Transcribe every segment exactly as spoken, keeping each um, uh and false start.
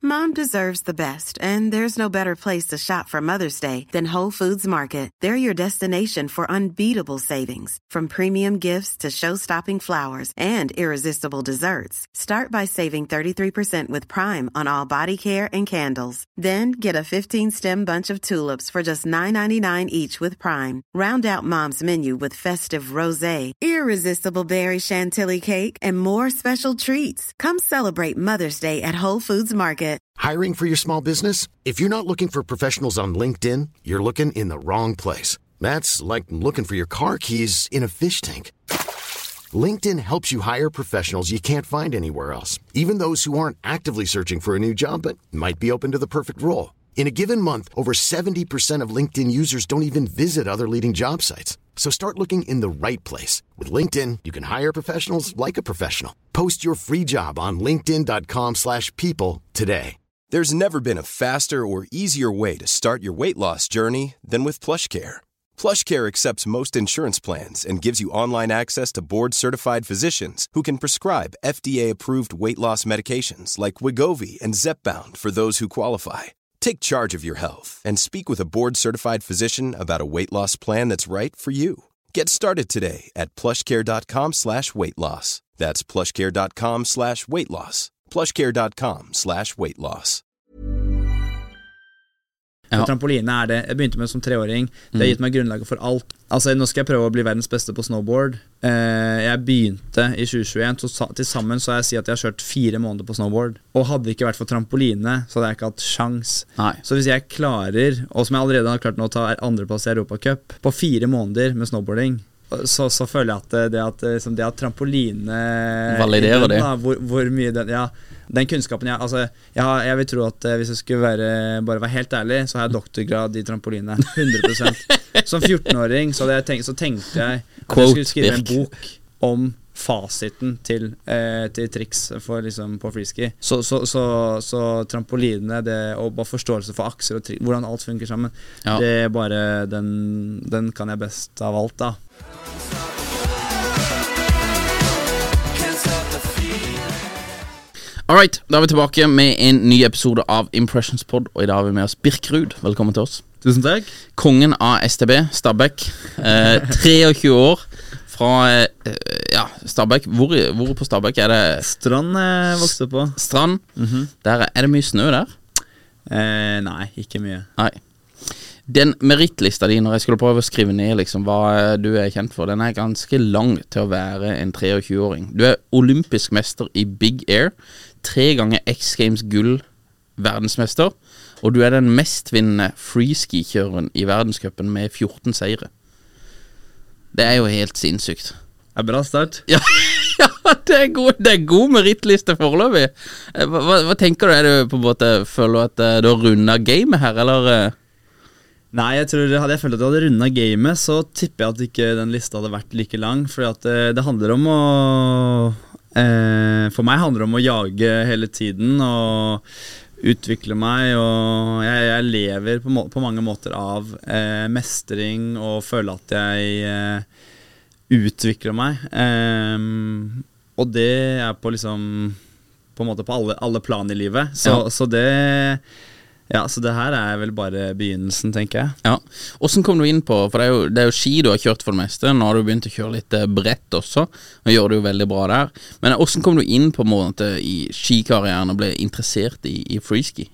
Mom deserves the best, and there's no better place to shop for Mother's Day than Whole Foods Market. They're your destination for unbeatable savings, from premium gifts to show-stopping flowers and irresistible desserts. Start by saving thirty-three percent with Prime on all body care and candles. Then get a fifteen-stem bunch of tulips for just nine ninety-nine each with Prime. Round out Mom's menu with festive rosé, irresistible berry chantilly cake, and more special treats. Come celebrate Mother's Day at Whole Foods Market. Hiring for your small business? If you're not looking for professionals on LinkedIn, you're looking in the wrong place. That's like looking for your car keys in a fish tank. LinkedIn helps you hire professionals you can't find anywhere else, even those who aren't actively searching for a new job but might be open to the perfect role. In a given month, over seventy percent of LinkedIn users don't even visit other leading job sites. So start looking in the right place. With LinkedIn, you can hire professionals like a professional. Post your free job on linkedin.com slash people today. There's never been a faster or easier way to start your weight loss journey than with PlushCare. PlushCare accepts most insurance plans and gives you online access to board-certified physicians who can prescribe F D A-approved weight loss medications like Wegovy and Zepbound for those who qualify. Take charge of your health and speak with a board-certified physician about a weight loss plan that's right for you. Get started today at plushcare.com slash weight loss. That's plushcare.com slash weight loss. plushcare.com slash weight loss. Ja. Trampoline er det. Jeg begynte med som treåring. Det har gitt meg grunnlaget for alt. Altså, nå skal jeg prøve å bli verdens beste på snowboard. Eh, jeg begynte i tjue tjueen, så til sammen så har jeg si at jeg har kjørt fire måneder på snowboard. Og hadde det ikke vært for trampoline, så hadde jeg ikke hatt sjans. Nei. Så hvis jeg klarer, og som jeg allerede har klart nå å ta andreplass i Europacup, på fire måneder med snowboarding, så, så føler jeg at det at, det at trampoline validerer det. Hvor, hvor mye den, ja, den kunnskapen jeg, altså, jeg, jeg vil tro at hvis jeg skulle være, bare være helt ærlig, så har jeg doktorgrad i trampoline hundre prosent. Som fjortenåring så, hadde jeg tenkt, så tenkte jeg at Quote, jeg skulle skrive Birk. En bok om fasiten til, eh, til triks for, liksom, på freeski. Så, så, så, så trampoline det, og bare forståelse for akser og triks, hvordan alt funker sammen, ja. Det er bare den, den kan jeg best av alt da. Alright, da er vi tilbake med en ny episode av Impressions Pod, og i dag har vi med oss Birk Ruud. Velkommen til oss. Tusen takk. Kongen av S T B, Stabæk, eh, treogtjue år fra eh, ja, Stabæk. Hvor, hvor på Stabæk er det? Strand eh, vokste på. Strand? Mm-hmm. Der er, er det mye snø der? Eh, nei, ikke mye. Nei. Den merittlista di, når jeg skulle prøve å skrive ned liksom, hva du er kjent for, den er ganske lang til å være en treogtjue-åring. Du er olympisk mester i Big Air, tre ganger X Games gull verdensmester, og du er den mestvinnende freeski-kjøreren i verdenscupen med fjorten seire. Det er jo helt sinnssykt. Det er bra start. Ja, ja det er god, det er god merittliste foreløpig. Hva, hva, hva tenker du? Er du på en måte, føler at du har rundet gamet her, eller? Nei, jeg tror hadde jeg følt at jeg hadde rundet gamet, så tipper jeg at ikke den lista hadde vært like lang, fordi at det, det handler om å eh, for meg handler det om å jage hele tiden og utvikle meg, og jeg, jeg lever på, må, på mange måter av eh, mestring og føle at jeg eh, utvikler meg, eh, og det er på liksom på en måte på alle, alle plan i livet, så, ja. så det Ja, så det her er vel bare begynnelsen, tenker jeg. Ja, hvordan kom du inn på, for det er, jo, det er jo ski du har kjørt for det meste, nå har du begynt å kjøre litt brett også, og gjør det jo veldig bra der. Men hvordan kom du inn på en måte i skikarrieren og ble interessert i, i freeski?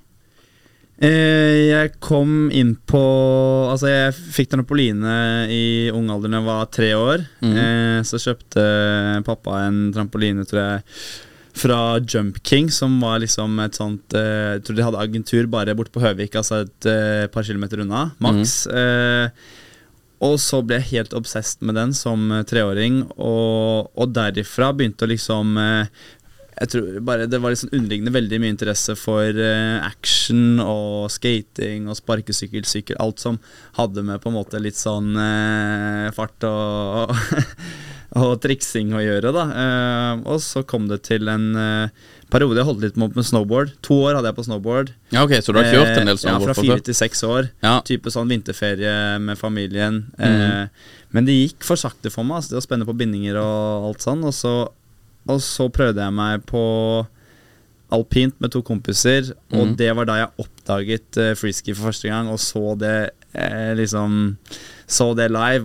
Eh, jeg kom inn på, altså jeg fikk trampoline i ung alder når jeg var tre år, mm. eh, så kjøpte pappa en trampoline, tror jeg, fra Jump King, som var liksom et sånt eh, jeg tror de hadde agentur bare bort på Høvik, altså et eh, par kilometer unna, maks mm. eh, og så ble jeg helt obsessed med den som eh, treåring, og, og derifra begynte å liksom eh, jeg tror bare det var liksom underliggende veldig mye interesse for eh, action og skating og sparkesykkel, sykkel, alt som hadde med på en måte litt sånn eh, fart og og triksing å gjøre da, uh, og så kom det til en uh, periode jeg holdt litt med, med snowboard. To år hadde jeg på snowboard. Ja, ok, så du har kjørt en del snowboard? Uh, ja, fra fire til seks år, ja. Type sånn vinterferie med familien, mm. uh, men det gikk for sakte for meg, altså, det var spennende på bindinger og alt sånn, og så, og så prøvde jeg meg på alpint med to kompiser, og Mm. det var da jeg oppdaget uh, freeski for første gang, og så det eh, liksom Så det live,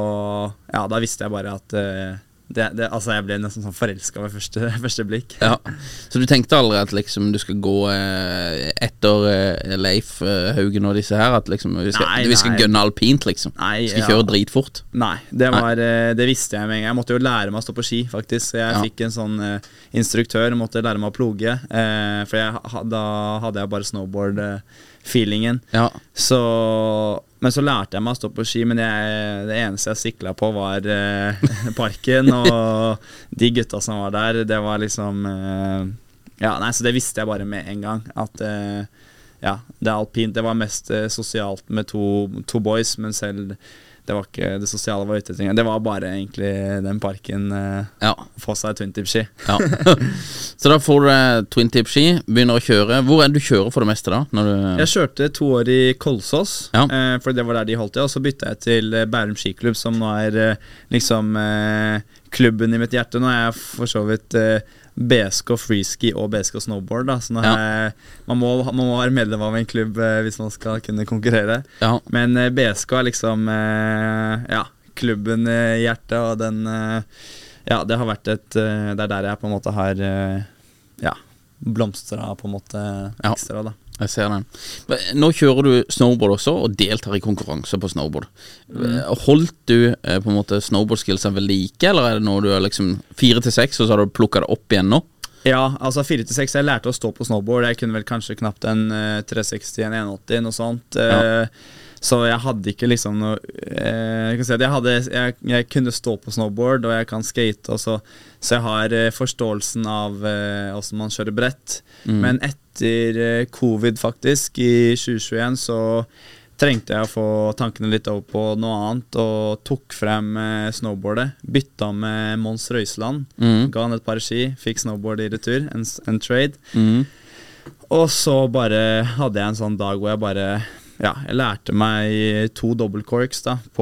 og ja, da visste jeg bare at uh, det, det, altså jeg ble nesten sånn forelsket ved første, første blikk. Ja. Så du tenkte aldri at liksom du skal gå eh, etter eh, Leif eh, Haugen og disse her, at liksom vi skal, Nei, vi skal nei. gønne alpint liksom? Nei, Skal ja. kjøre dritfort? Nei, det, Nei. var, eh, det visste jeg med en gang. Jeg måtte jo lære meg å stå på ski, faktisk. Så jeg Ja. fikk en sånn eh, instruktør, måtte lære meg å ploge. Eh, for jeg, ha- da hadde jeg bare snowboard-feelingen. Ja. Så, men så lærte jeg meg å stå på ski, men jeg, det eneste jeg sikla på var eh, parken, og de gutta som var der, det var liksom eh, Ja, nei, så det visste jeg bare med en gang. At eh, ja, det er alpint. Det var mest eh, sosialt med to, to boys, men selv det var ikke det sosiale var ute etter. Det var bare egentlig den parken eh, Ja. få seg twin-tip-ski. Ja. Så da får du deg twin tip ski, begynner å kjøre. Hvor er det du kjører for det meste da? Når du Jeg kjørte to år i Kolsås, Ja. eh, for det var der de holdt til. Og så bytta jeg til eh, Bærum skiklubb, som nå er eh, liksom eh, klubben i mitt hjerte. Nå er jeg for så vidt eh, B S K freeski og B S K snowboard, da. Så nå Ja. er jeg, man, må, man må være medlem av en klubb eh, hvis man skal kunne konkurrere. Ja. Men eh, B S K er liksom eh, ja, klubben i hjertet, og den eh, Ja, det har vært et eh, Det er der jeg på en måte har eh, ja, blomstra på en måte Ja. ekstra, da. Jeg ser den. Nå kjører du snowboard også, og deltar i konkurranse på snowboard. Holdt du eh, på en måte snowboardskillsene ved like, eller er det noe du er liksom fire til seks, og så har du plukket det opp igjen nå? Ja, altså fire til seks. Jeg lærte å stå på snowboard. Jeg kunne vel kanskje knapt en uh, tre seksti, en en åtti, noe sånt. Ja. Uh, så jeg hadde ikke liksom noe uh, Jeg kan si at jeg, hadde, jeg, jeg kunne stå på snowboard, og jeg kan skate også, så jeg har uh, forståelsen av uh, hvordan man kjører brett. Mm. Men etter uh, covid, faktisk, i tjue tjueen, så trengte jeg å få tankene litt over på noe annet, og tok frem eh, snowboardet. Bytta med Mons Røiseland. Mm. Ga han et par ski, fikk snowboard i retur, en, en trade. Mm. Og så bare hadde jeg en sånn dag hvor jeg bare Ja, jeg lærte meg to double corks da, på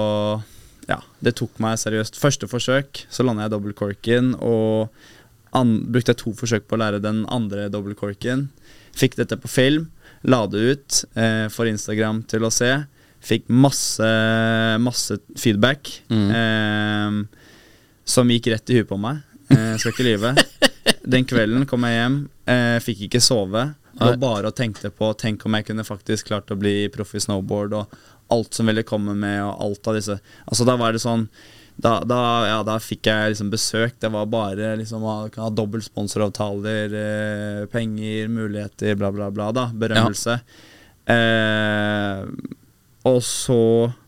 Ja, det tok meg seriøst. Første forsøk, så landet jeg double corken, og an, brukte jeg to forsøk på å lære den andre double corken. Fikk dette på film. La det ut eh, for Instagram til å se. Fikk masse, masse feedback Mm. eh, som gikk rett i huet på meg. Eh, skal ikke lyve. Den kvelden kom jeg hjem, eh, fikk ikke sove. Lå Nei. bare og tenkte på Tenk om jeg kunne faktisk klart å bli proff i snowboard, og alt som ville komme med, og alt av disse. Altså da var det sånn Da, da, ja, da fikk jeg liksom besøk. Det var bare liksom å ha dobbelt sponsoravtaler, eh, penger, muligheter, bla, bla, bla. da Berømmelse. Ja. Eh, og så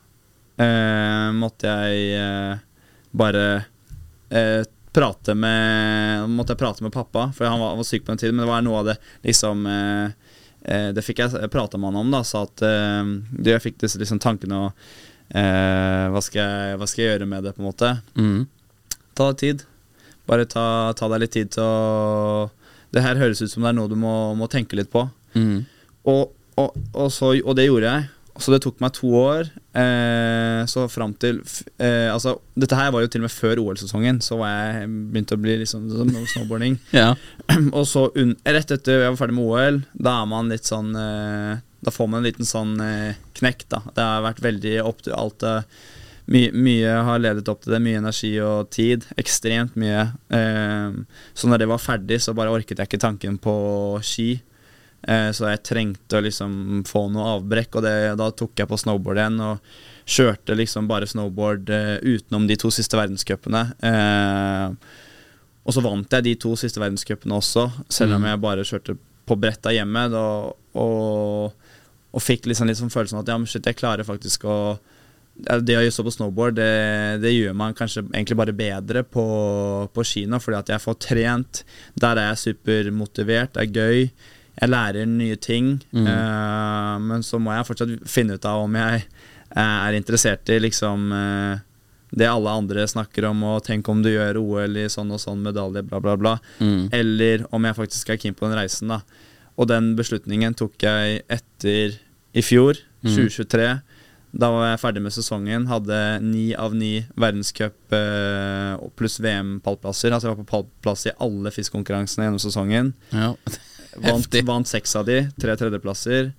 eh, måtte jeg eh, bare eh, prate med Måtte jeg prate med pappa, for han var, han var syk på den tiden. Men det var noe av det liksom eh, eh, Det fikk jeg prate med han om, da. Sa at eh, det, jeg fikk disse liksom, tankene og Eh, hva, skal jeg, hva skal jeg gjøre med det, på en måte? Mm. Ta deg tid. Bare ta, ta deg litt tid til å Det her høres ut som det er noe du må, må tenke litt på. Mm. Og, og, og, så, og det gjorde jeg. Så det tok meg to år. Eh, så fram til eh, Altså, dette her var jo til og med før O L-sesongen. Så var jeg begynt å bli liksom snowboarding. Ja. Og så un, rett etter jeg var ferdig med O L, da er man litt sånn eh, Da får man en liten sånn eh, knekk, da. Det har vært veldig opp til alt det my, Mye har ledet opp til det. Mye energi og tid. Ekstremt mye. Eh, så når det var ferdig, så bare orket jeg ikke tanken på ski. Eh, så jeg trengte å liksom få noe avbrekk, og det, da tok jeg på snowboard igjen og kjørte liksom bare snowboard eh, utenom de to siste verdenscupene. Eh, og så vant jeg de to siste verdenscupene også, selv om jeg bare kjørte på bretta hjemme. Da, og, og fikk liksom litt sånn følelsen at ja, men shit, jeg klarer faktisk å det å stå på snowboard, det, det gjør man kanskje egentlig bare bedre på, på kino, fordi at jeg får trent. Der er jeg supermotivert, det er gøy. Jeg lærer nye ting, mm. uh, men så må jeg fortsatt finne ut av om jeg er interessert i liksom uh, det alle andre snakker om, og tenk om du gjør O L i sånn og sånn medalje, bla bla bla, mm. eller om jeg faktisk er keen på den reisen, da. Og den beslutningen tok jeg etter i fjor, mm. tjue tjuetre. Da var jeg ferdig med sesongen. Hadde ni av ni verdenscup eh, pluss V M-pallplasser. Altså jeg var på pallplass i alle fiskekonkurransene gjennom sesongen. Ja. Vant, vant seks av de, tre tredjeplasser.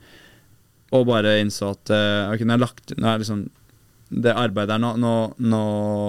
Og bare innså at uh, okay, nå er lagt, nå er liksom, det arbeidet er nå, nå, nå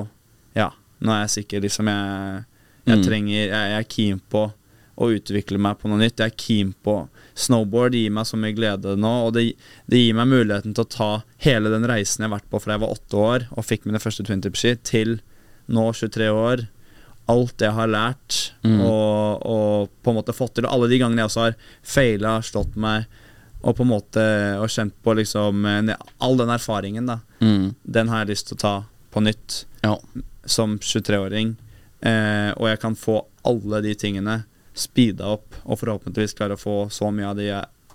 Ja, nå er jeg sikker. Liksom jeg, jeg mm. trenger jeg, jeg er keen på å utvikle meg på noe nytt. Jeg er keen på snowboard, gir meg så mye glede nå, og det, det gir meg muligheten til å ta hele den reisen jeg har vært på fra jeg var åtte år og fikk mine første twin-tip-ski, til nå tjuetre år. Alt jeg har lært mm. og, og på en måte fått til, alle de gangene jeg også har feilet, slått meg, og på en måte og kjent på liksom all den erfaringen da, mm. den har jeg lyst til å ta på nytt ja. Som tjuetre-åring, eh, og jeg kan få alle de tingene speeda opp, og forhåpentligvis klare å få så mye av de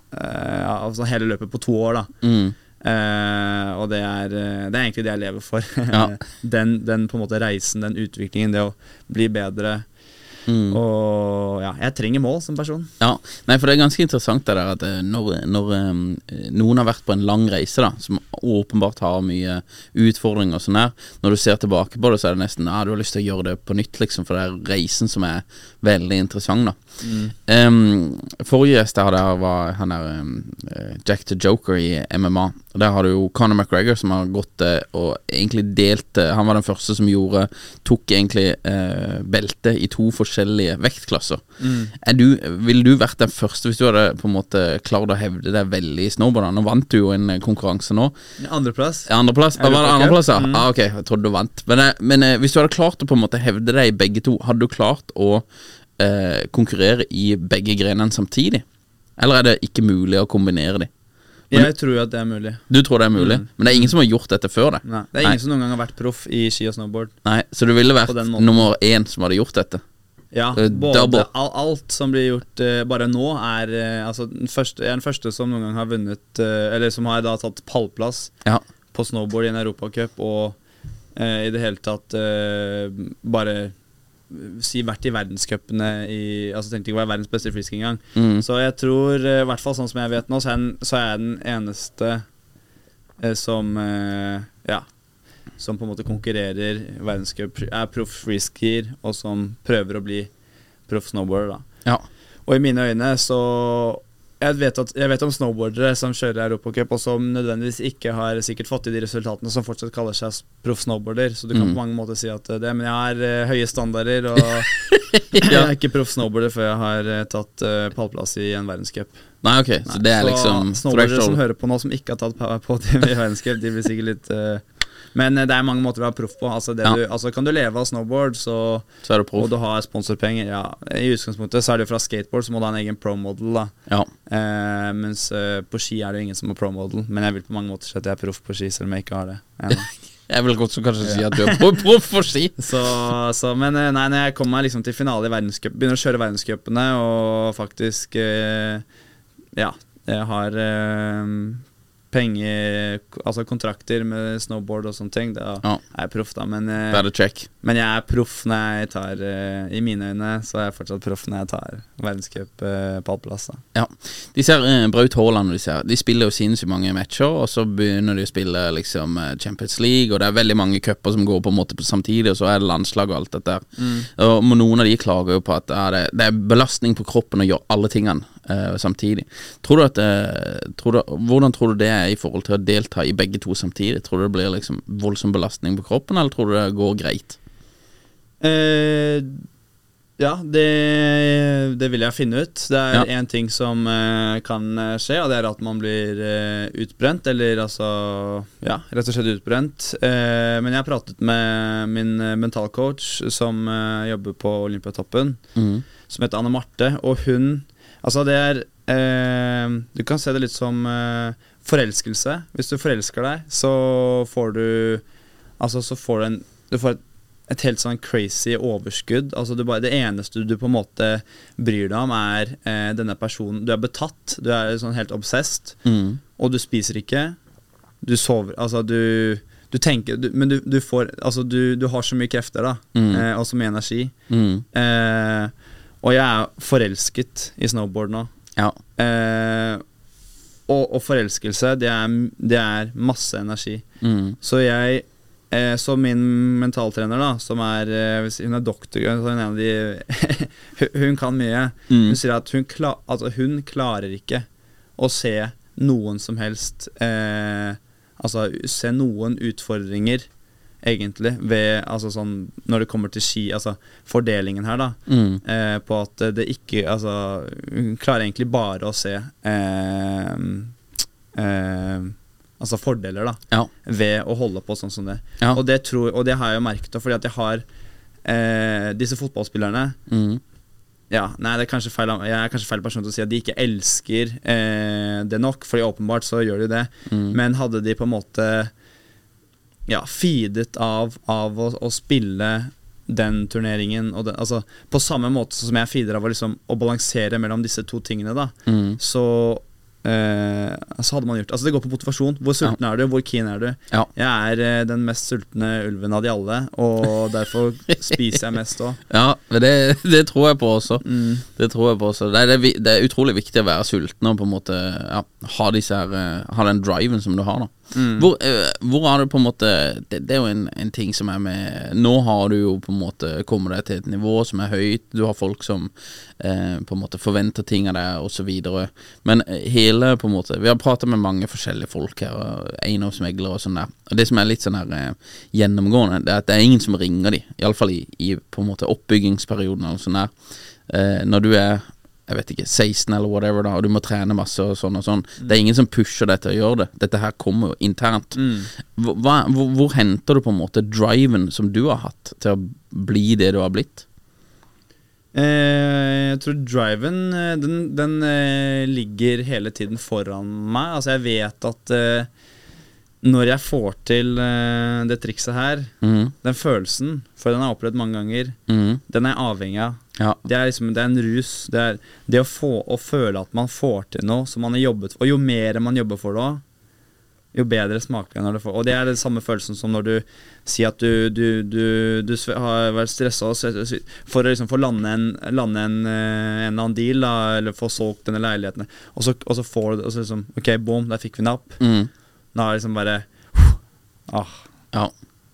eh, altså hele løpet på to år da mm. eh, og det er, det er egentlig det jeg lever for ja. den, den på en måte reisen, den utviklingen, det å bli bedre mm. og ja, jeg trenger mål som person. Ja, nei, for det er ganske interessant det der at når, når um, noen har vært på en lang reise da, som åpenbart har mye utfordringer og sånn her, når du ser tilbake på det, så er det nesten, ja, du har lyst til å gjøre det på nytt liksom, for det er reisen som er veldig interessant da. Mm. Um, forrige gjest der var han der um, Jack the Joker i M M A, og der har du jo Conor McGregor som har gått uh, og egentlig delt, uh, han var den første som gjorde, tok egentlig uh, belte i to forskjellige vektklasser. Mm. Er du, ville du vært den første hvis du hadde på en måte klart å hevde deg veldig i snowboard? Nå vant du jo en konkurranse nå. Andreplass. Ja, andreplass. Hva var det andreplass? Ja? Mm. Ah, ok, jeg trodde du vant. Men, men uh, hvis du hadde klart å på en måte hevde deg i begge to, hadde du klart å uh, konkurrere i begge grenene samtidig? Eller er det ikke mulig å kombinere de? Men, jeg tror jo at det er mulig. Du tror det er mulig? Mm. Men det er ingen som har gjort dette før det? Nei, det er ingen Nei. som noen gang har vært proff i ski og snowboard. Nei, så du ville vært nummer én som hadde gjort dette? Ja, både all, alt som blir gjort uh, bare nå er uh, altså den første, jeg er den første som noen gang har vunnet uh, eller som har da tatt pallplass ja. På snowboard i en Europacup og uh, i det hele tatt uh, bare si vært i verdenscupene i, altså tenkte ikke å være verdens beste i freeski engang mm. Så jeg tror, uh, i hvert fall sånn som jeg vet nå, så er, den, så er jeg den eneste uh, som uh, ja som på en måte konkurrerer verdenscup, er proff freeskier og som prøver å bli proff snowboarder da. Ja. Og i mine øyne så jeg vet, at, jeg vet om snowboardere som kjører Europacup og som nødvendigvis ikke har sikkert fått i de resultatene som fortsatt kaller seg proff snowboarder, så du kan mm. på mange måter si at det, men jeg har uh, høye standarder og jeg er ikke proff snowboarder før jeg har uh, tatt uh, pallplass i en verdenscup. Nei, ok, Nei. Så det er liksom så snowboardere som hører på nå som ikke har tatt på dem i verdenscup, de blir sikkert litt uh, men det er mange måter å være proff på. Altså, det ja. du, altså kan du leve av snowboard, så, så er du proff. Og du har sponsorpenger. Ja, i utgangspunktet så er det jo fra skateboard, så må du ha en egen pro-model da. Ja. Eh, mens eh, på ski er det jo ingen som har pro-model. Men jeg vil på mange måter si at jeg er proff på ski, selv om jeg ikke har det. Ja. Jeg vil godt så kanskje si at du er proff på ski. så, så, men nei, når jeg kommer meg liksom til finale i verdenscup, begynner å kjøre verdenscupene, og faktisk eh, ja, jeg har eh, penger, altså kontrakter med snowboard og sånne ting, da ja. er jeg proff da, men, men jeg er proff når jeg tar, uh, i mine øyne, så er jeg fortsatt proff når jeg tar verdenscup uh, på allplass da. Ja, de ser uh, Braut Haaland, de, ser, de spiller jo sinnssykt mange matcher, og så begynner de å spille liksom uh, Champions League, og det er veldig mange cuper som går på en måte på samtidig, og så er det landslag og alt dette mm. og noen av de klager jo på at uh, det, det er belastning på kroppen å gjøre alle tingene uh, samtidig. Tror du at, uh, tror du, hvordan tror du det er i forhold til å delta i begge to samtidig? Tror du det blir liksom voldsom belastning på kroppen, eller tror du det går greit? Eh, ja, det, det vil jeg finne ut. Det er ja. en ting som eh, kan skje, og det er at man blir eh, utbrent, eller altså, ja, rett og slett utbrent. Eh, men jeg har pratet med min mentalcoach som eh, jobber på Olympiatoppen, mm. som heter Anne Marte, og hun, altså det er, eh, du kan se det litt som eh, forelskelse. Hvis du forelsker deg, så får du altså så får du en du får et, et helt sånn crazy overskudd. Altså du bare, det eneste du på en måte bryr deg om er eh, denne personen. Du er betatt, du er sånn helt obsessed, mm. og du spiser ikke. Du sover, altså du du tenker, du, men du, du får altså du, du har så mye krefter da, mm. eh, og så mye energi. Mm. Eh, og jeg er forelsket i snowboard nå. Ja. Eh, og, og forelskelse, det er, det er masse energi. Mm. Så jeg eh, som min mentaltrener da, som er eh, hun er doktor, hun er en av de hun kan mye. Mm. Hun sier at hun, klar, altså, hun klarer ikke å se noen som helst eh, altså se noen utfordringer egentlig ved, altså sånn når det kommer til ski, altså fordelingen her da, mm. eh, på at det ikke, altså hun klarer egentlig bare å se eh, eh, altså fordeler da, ja. ved å holde på sånn som det. Ja. Og det tror, og det har jeg jo merket da, fordi at jeg har eh, disse fotballspillerne, mm. ja, nei, det er kanskje feil, jeg er kanskje feil person til å si at de ikke elsker eh, det nok, fordi åpenbart så gjør de det, mm. men hadde de på en måte ja, feedet av, av å, å spille den turneringen og den, altså, på samme måte som jeg feeder av å, liksom, å balansere mellom disse to tingene da, mm. så eh, så hadde man gjort, altså det går på motivasjon. Hvor sulten ja. er du, hvor keen er du? Ja. Jeg er eh, den mest sultne ulven av de alle, og derfor spiser jeg mest også. Ja, det, det tror jeg på også. Mm. Det tror jeg på også. Det er, det er utrolig viktig å være sulten og på en måte ja, ha, disse her, ha den driven som du har da. Mm. Hvor, uh, hvor har du på en måte det, det er jo en, en ting som er med. Nå har du jo på en måte kommet deg til et nivå som er høyt. Du har folk som uh, på en måte forventer ting av deg og så videre. Men hele på en måte vi har pratet med mange forskjellige folk her, eiendomsmeglere og sånn der. Og det som er litt sånn her uh, gjennomgående, det er at det er ingen som ringer de, i alle fall i, i på en måte oppbyggingsperioden eller sånn der. Uh, når du er jeg vet ikke, seksten eller whatever da, og du må trene masse og sånn og sånn. Mm. Det er ingen som pusher deg til å gjøre det. Dette her kommer jo internt. Mm. Hva, hvor, hvor henter du på en måte driven som du har hatt til å bli det du har blitt? Eh, jeg tror driven, den, den eh, ligger hele tiden foran meg. Altså jeg vet at eh, når jeg får til eh, det trikset her, mm. den følelsen, for den har jeg opplevd mange ganger, mm. den er jeg avhengig av. Ja. Det er liksom, det er en rus. Det er det å få å føle at man får til noe som man har jobbet for. Og jo mer man jobber for det, jo bedre smaker det når du får. Og det er den samme følelsen som når du sier at du, du, du, du har vært stresset for å liksom få lande en, lande en, en eller annen deal da, eller få solgt denne leiligheten. Og så, og så får du og så liksom, ok, boom, der fikk vi napp. Mm. Da er det liksom bare ah, ja.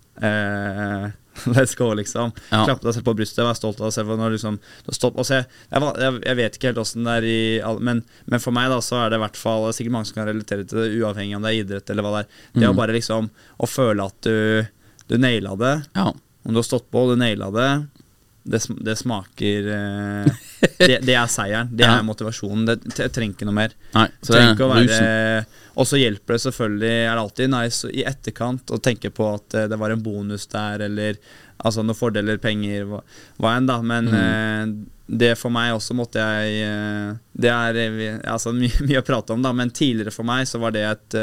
Eh, let's go, liksom. Ja. Klappe deg selv på brystet, være stolt av deg selv når liksom, stopp, og se, jeg, jeg, jeg vet ikke helt hvordan det er i men, men for meg da, så er det i hvert fall sikkert mange som kan relatere til det, uavhengig om det er idrett eller hva det er. Det er mm. bare liksom å føle at du, du nailet det. Ja. Om du har stått på og du nailet det, det, det smaker eh, det, det er seieren, det ja. er motivasjonen. Det, det trenger ikke noe mer. Nei, så det er være, og så hjelper det selvfølgelig, er det alltid nice i etterkant å tenke på at det var en bonus der, eller altså noen fordeler, penger, hva, hva enn da, men mm. eh, det for meg også måtte jeg eh, det er altså, mye, mye å prate om da, men tidligere for meg så var det et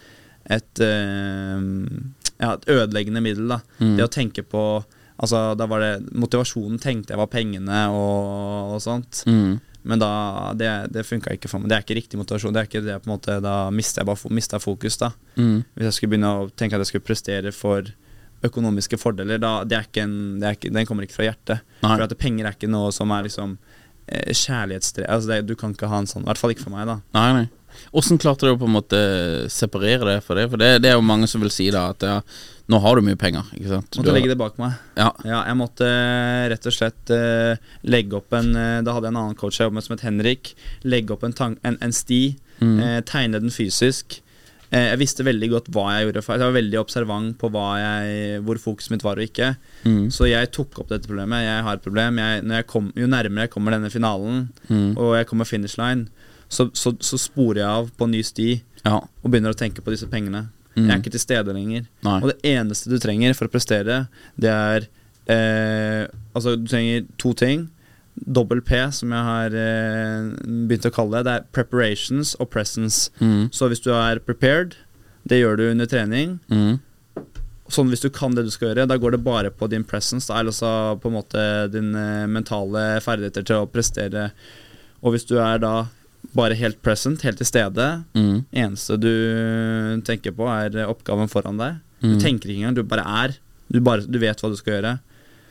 et, eh, ja, et ødeleggende middel da, mm. det å tenke på, altså da var det motivasjonen tenkte jeg var pengene og, og sånt, mm. men da, det, det funket ikke for meg. Det er ikke riktig motivasjon. Det er ikke det på en måte, da mistet jeg bare mistet fokus da. Mm. Hvis jeg skulle begynne å tenke at jeg skulle prestere for økonomiske fordeler, da, det er ikke en, det er ikke, den kommer ikke fra hjertet. Nei. For at penger er ikke noe som er liksom eh, kjærlighetstre. Altså det, du kan ikke ha en sånn, i hvert fall ikke for meg da. Nei, nei. Hvordan klarte du å på en måte separere det for det? For det, det er jo mange som vil si da at ja, nå har du mye penger, ikke sant? Måtte legge det bak meg. Ja. Ja, jeg måtte rett og slett uh, legge opp en, uh, da hadde jeg en annen coach jeg jobbet med som het Henrik, legge opp en, en, en sti, mm. uh, tegne den fysisk. Uh, jeg visste veldig godt hva jeg gjorde, for jeg var veldig observant på hva jeg, hvor fokuset mitt var og ikke. Mm. Så jeg tok opp dette problemet. Jeg har et problem. Jeg, når jeg kom, jo nærmere jeg kommer denne finalen, mm. og jeg kommer finish line, Så, så, så sporer jeg av på en ny sti ja. og begynner å tenke på disse pengene. Mm. Jeg er ikke til stede lenger. Nei. Og det eneste du trenger for å prestere, det er eh, altså du trenger to ting. Dobbel P, som jeg har eh, begynt å kalle det. Det er preparations og presence. Mm. Så hvis du er prepared, det gjør du under trening. Mm. Sånn hvis du kan det du skal gjøre, da går det bare på din presence, da, eller så på en måte din eh, mentale ferdigheter til å prestere. Og hvis du er da bare helt present, helt til stede, mm. eneste du tenker på er oppgaven foran deg. Mm. Du tenker ikke engang, du bare er. Du, bare, du vet hva du skal gjøre.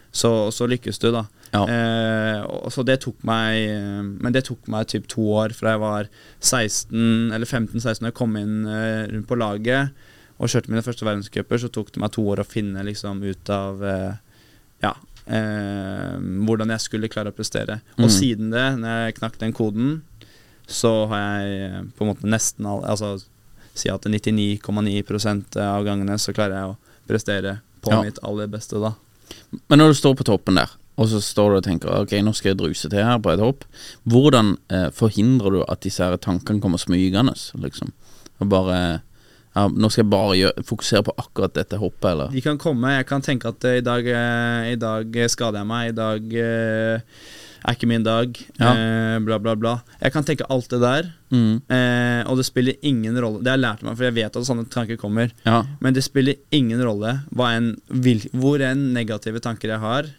så, så lykkes du da. Ja. Eh, og så det tok meg, men det tok meg typ to år fra jeg var seksten eller femten seksten når jeg kom inn eh, rundt på laget og kjørte mine første verdenscuper, så tok det meg to år å finne liksom ut av eh, ja, eh, hvordan jeg skulle klare å prestere. Og Mm. siden det, når jeg knakk den koden, så har jeg på en måte nesten all, altså si at nittini komma ni prosent av gangene så klarer jeg å prestere på Ja. mitt aller beste da. Men når du står på toppen der, og så står du og tenker ok, nå skal jeg druse til her på et hopp, hvordan eh, forhindrer du at disse her tankene kommer smygende, liksom? Og bare, ja, nå skal jeg bare gjøre, fokusere på akkurat dette hoppet, eller? De kan komme, jeg kan tenke at eh, i dag, eh, i dag skader jeg meg, i dag eh, er ikke min dag, Ja. eh, bla bla bla. Jeg kan tenke alt det der, Mm. eh, og det spiller ingen rolle. Det har jeg lært meg, for jeg vet at sånne tanker kommer. Ja. Men det spiller ingen rolle hva en, vil, hvor en negative tanker jeg har.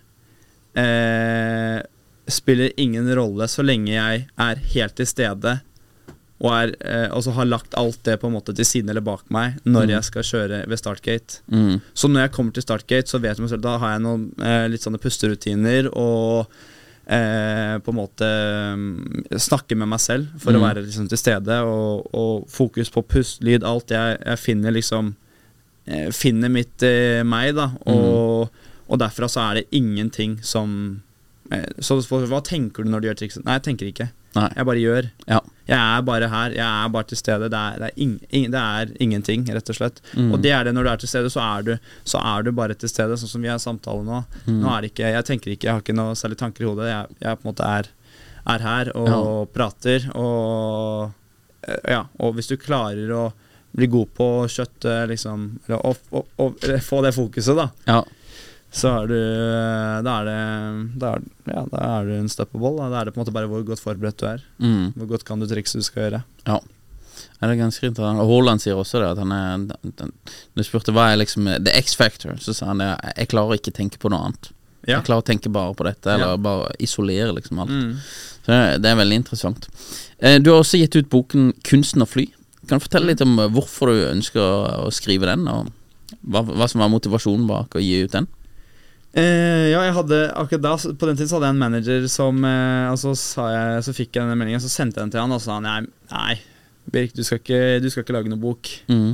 Eh, spiller ingen rolle så lenge jeg er helt til stede og, er, eh, og så har lagt alt det på en måte til siden eller bak meg når Mm. jeg skal kjøre ved startgate. Mm. Så når jeg kommer til startgate, så vet jeg meg selv, da har jeg noen eh, litt sånne pusterutiner og eh, på en måte mm, snakke med meg selv for Mm. å være liksom til stede og, og fokus på pust, lyd, alt jeg, jeg finner liksom eh, finner mitt eh, meg da og, og derfra så er det ingenting som eh, så hva tenker du når du gjør trikset? Nei, jeg tenker ikke. Nei. Jeg bare gjør. Ja. Jeg er bare her, jeg er bare til stede. Det er, det er, ing, ing, det er ingenting, rett og slett. Mm. Og det er det når du er til stede, så er du, så er du bare til stede, sånn som vi har samtale nå. Mm. Nå er det ikke, jeg tenker ikke, jeg har ikke noe særlig tanker i hodet. Jeg, jeg på en måte er, er her og Ja. prater, og eh, ja, og hvis du klarer å bli god på kjøtt, liksom, eller å, å, å, å få det fokuset da, Ja. så er du, da er det, da er, ja, da er du unstoppable. Da. da er det på en måte bare hvor godt forberedt du er. Mm. Hvor godt kan du trikse du skal gjøre. Ja. Ja, det er ganske interessant. Og Haaland sier også det, at han er den, den, du spurte hva er liksom The X-Factor, så sa han det, jeg klarer ikke tenke på noe annet. Ja. Jeg klarer å tenke bare på dette, eller Ja. bare isolere liksom alt. Mm. Så det, det er veldig interessant. eh, Du har også gitt ut boken Kunsten å fly. Kan du fortelle litt om eh, hvorfor du ønsker å, å skrive den, og hva, hva som var motivasjonen bak å gi ut den? Eh, ja, jeg hadde akkurat da på den tiden så hadde jeg en manager som eh, og så, sa jeg, så fikk jeg den meldingen, så sendte jeg den til han, og så sa han nei, nei Birk, du skal ikke, du skal ikke lage noen bok. Mm.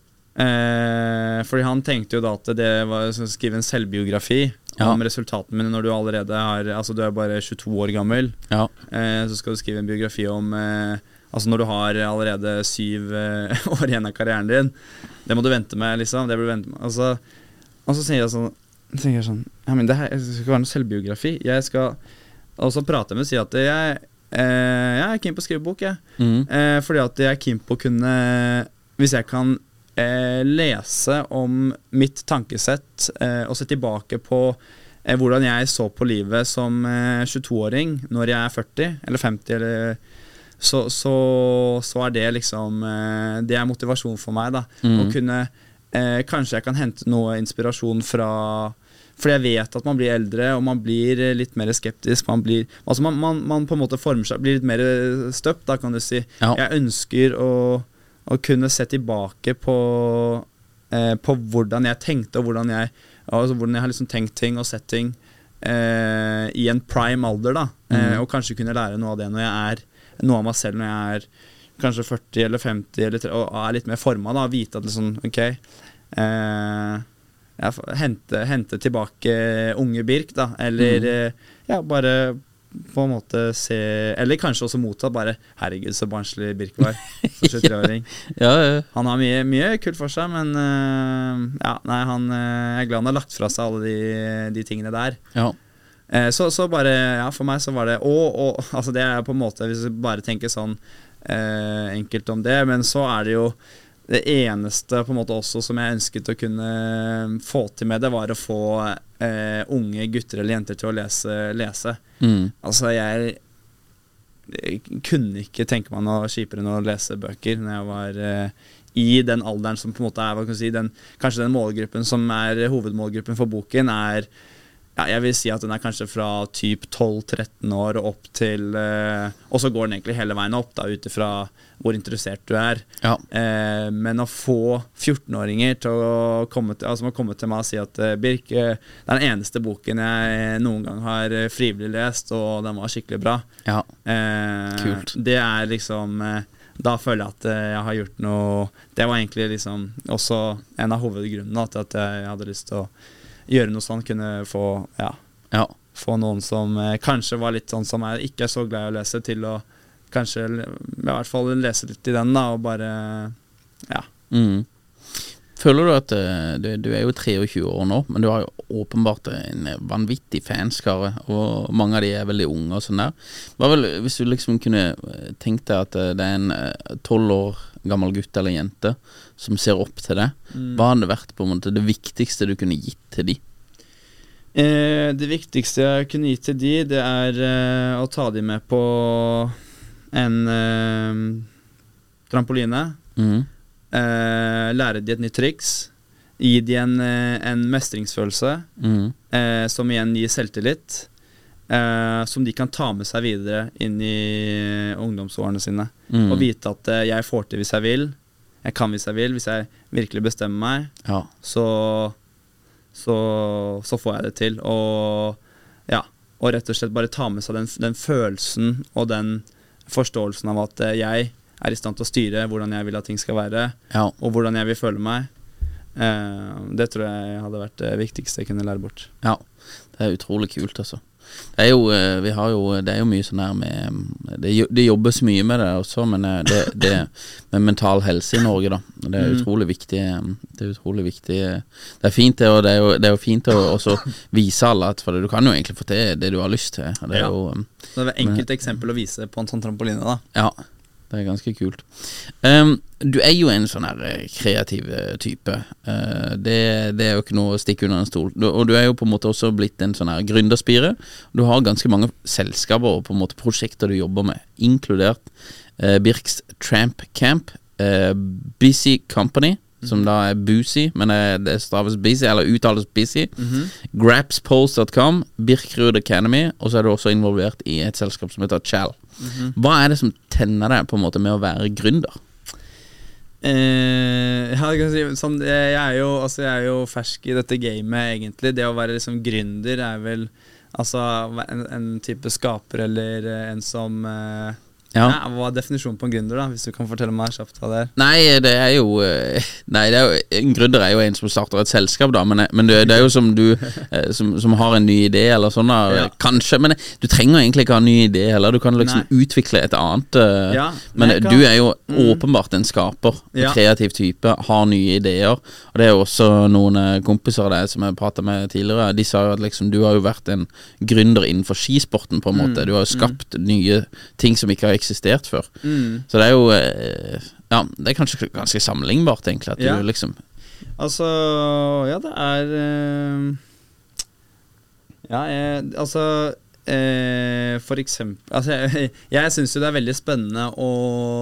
eh, Fordi han tenkte jo da at det var å skrive en selvbiografi Ja. om resultatene mine når du allerede har, altså du er bare tjueto år gammel. Ja. eh, Så skal du skrive en biografi om eh, altså når du har allerede syv eh, år igjen av karrieren din. Det må du vente med, liksom. Det bør du vente med. Altså, og så sier jeg sånn tenker jeg sånn, ja, men det her det skal ikke være noe selvbiografi. Jeg skal, og så prate med og si at jeg, eh, jeg er keen på å skrive bok, jeg. Mm. Eh, fordi at jeg er keen på å kunne, hvis jeg kan eh, lese om mitt tankesett eh, og se tilbake på eh, hvordan jeg så på livet som eh, tjueto-åring når jeg er førti eller femti, eller, så, så, så er det liksom eh, det er motivasjon for meg da. Mm. Å kunne, eh, kanskje jeg kan hente noe inspirasjon fra, fordi jeg vet at man blir eldre, og man blir litt mer skeptisk. Man blir, altså man, man, man på en måte former seg, blir litt mer støpt, da kan du si. Ja. Jeg ønsker å, å kunne se tilbake på, eh, på hvordan jeg tenkte, og hvordan jeg, altså hvordan jeg har liksom tenkt ting og sett ting eh, i en prime alder, da. Eh, og kanskje kunne lære noe av det når jeg er noe av meg selv når jeg er kanskje førti eller femti, eller, tre- og er litt mer formet, da. Vite at liksom, ok, eh, jeg får hente, hente tilbake unge Birk, da, eller eh, ja, bare på en måte se, eller kanskje også mottatt bare, herregud så barnslig Birk var som tjuetre-åring. Ja, ja. Han har mye, mye kult for seg, men eh, ja, nei, han, eh, jeg er glad han har lagt fra seg alle de, de tingene der. Ja. Eh, så, så bare, ja, for meg så var det og, og, altså det er på en måte, hvis du bare tenker sånn eh, enkelt om det, men så er det jo det eneste på en måte også som jeg ønsket å kunne få til med det, var å få eh, unge gutter eller jenter til å lese, lese. Mm. Altså jeg, jeg kunne ikke tenke meg noe kjipere enn å lese bøker når jeg var eh, i den alderen som på en måte er, hva kan jeg si, den, kanskje den målgruppen som er hovedmålgruppen for boken er ja, jeg vil si at den er kanskje fra typ tolv tretten år og opp til eh, og så går den egentlig hele veien opp da, utifra hvor interessert du er. Ja. Eh, men å få fjorten-åringer til å komme til, altså, å komme til meg og si at eh, Birk, eh, det er den eneste boken jeg noen gang har eh, frivillig lest, og den var skikkelig bra. Ja. Eh, Kult. Det er liksom eh, da føler jeg at eh, jeg har gjort noe. Det var egentlig liksom også en av hovedgrunnene til at jeg hadde lyst til å gjøre noe sånn, kunne få, ja, Ja. få noen som eh, kanskje var litt sånn som jeg ikke er så glad i å lese, til å kanskje i hvert fall lese litt i den da, og bare, ja. Mm. Føler du at uh, du, du er jo treogtjue år nå, men du har jo åpenbart en vanvittig fanskare, og mange av de er veldig unge og sånn der. Hva vel, hvis du liksom kunne tenkt deg at det er en tolv år gammel gutt eller jente som ser opp til deg, Mm. hva hadde vært på en måte det viktigste du kunne gitt til de? Eh, det viktigste jeg kunne gi til de, det er eh, å ta de med på en eh, trampoline, Mhm. eh, lære de et nytt triks, gi de en, eh, en mestringsfølelse, Mhm. eh, som igjen gir selvtillit, eh, som de kan ta med seg videre inn i ungdomsårene sine, Mhm. og vite at eh, jeg får til hvis jeg vil, jeg kan hvis jeg vil, hvis jeg virkelig bestemmer meg, Ja. så, så, så får jeg det til. Og ja, og rett og slett bare ta med seg den, den følelsen og den forståelsen av at eh, jeg er i stand til å styre hvordan jeg vil at ting skal være, Ja. og hvordan jeg vil føle meg. Eh, det tror jeg hadde vært det viktigste jeg kunne lære bort. Ja, det er utrolig kult altså. Det er jo, eh, vi har jo, det er jo mye sånn her med, det, jo- det jobbes mye med det også, men eh, det, det med mental helse i Norge da, det er Mm. utrolig viktig, eh, det er utrolig viktig, eh, det er fint det, og det er jo, det er jo fint å også vise alle at, for du kan jo egentlig få til det du har lyst til, og det er Ja. jo, eh, Så det er et enkelt eksempel å vise på en sånn trampoline da. ja, det er ganske kult. Um, du er jo en sånn her eh, kreativ eh, type. Eh, det, det er jo ikke noe å stikke under en stol. Du, og du er jo på en måte også blitt en sånn her gründerspire. Du har ganske mange selskaper og på en måte prosjekter du jobber med, inkludert eh, Birks Tramp Camp, eh, Busy Company, som da er Busy, men eh, det staves Busy, eller uttales Busy, grapspulse dot com, Birkrud Academy, og så er du også involvert i et selskap som heter Chal. Hva er det som tenner deg på en måte med å være gründer? Eh, ja, jeg, kan si, sånn, jeg, er jo, altså, jeg er jo fersk i dette gamet egentlig. Det å være liksom gründer er vel altså, en, en type skaper eller eh, en som eh, Ja. ja, hva er definisjonen på en gründer da? Hvis du kan fortelle meg kjapt hva det er. Nei, det er jo eh, Nei, det er jo, en gründer er jo en som starter et selskap da, men, men det, det er jo som du eh, som, som har en ny idé eller sånn da, Ja. kanskje, men du trenger egentlig ikke ha en ny idé heller, du kan liksom Nei. utvikle et annet eh, Ja, men jeg kan- du er jo Mm. åpenbart en skaper, en Ja. kreativ type, har nye ideer, og det er jo også noen eh, kompiser av deg som jeg pratet med tidligere, de sa jo at liksom, du har jo vært en gründer innenfor skisporten på en måte, Mm. du har jo skapt nye ting som ikke har eksistert før. Mm. Så det er jo eh, ja, det er kanskje ganske sammenlignbart egentlig at Ja. du liksom Altså, ja, det er eh, Ja, jeg, altså eh, For eksempel altså, Jeg, jeg synes jo det er veldig spennende å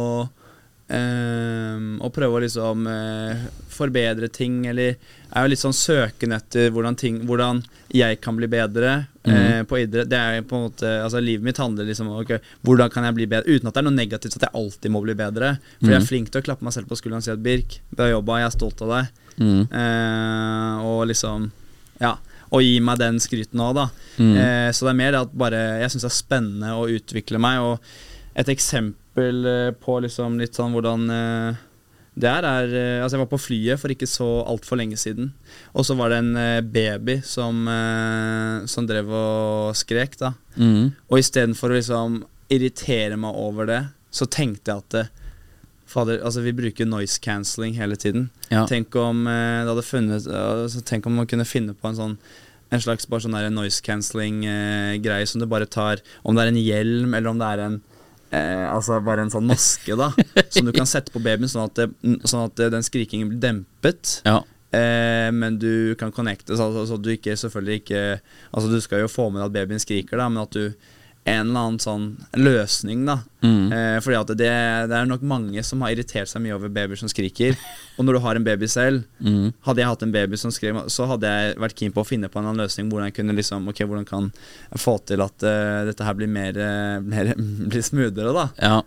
eh, Å prøve å liksom eh, forbedre ting, eller er jo litt sånn søken etter hvordan, ting, hvordan jeg kan bli bedre eh, på idrett. Det er på en måte, altså livet mitt handler liksom om okay, hvordan kan jeg bli bedre, uten at det er noe negativt at jeg alltid må bli bedre. For jeg er flink til å klappe meg selv på skulderen og si at Birk, du har jobbet, jeg er stolt av deg. mm, Eh, og liksom ja, og gi meg den skryten også da. Mm. eh, Så det er mer det at bare jeg synes det er spennende å utvikle meg. Og et eksempel eh, på liksom litt sånn hvordan eh, det er, er eh, altså jeg var på flyet for ikke så alt for lenge siden, og så var det en eh, baby som, eh, som drev og skrek da. mm, Og i stedet for å liksom irritere meg over det, så tenkte jeg at det, fader, altså vi bruker noise cancelling hele tiden. ja. Tenk om eh, det hadde funnet altså, Tenk om man kunne finne på en sånn en slags bare sånn der noise cancelling eh, greie som du bare tar, om det er en hjelm eller om det er en eh, altså bare en sånn maske da som du kan sette på babyen sånn at, det, sånn at den skrikingen blir dempet. ja. Eh, men du kan connecte så, så, så du ikke selvfølgelig ikke altså du skal jo få med at babyen skriker da, men at du en eller annen sånn løsning da mm. eh, fordi at det, det er nok mange som har irritert seg mye over babyer som skriker. Og når du har en baby selv, mm. hadde jeg hatt en baby som skrev, så hadde jeg vært keen på å finne på en annen løsning hvordan jeg kunne liksom, ok, hvordan kan jeg få til at uh, dette her blir mer, uh, mer blir smoothere da. Ja.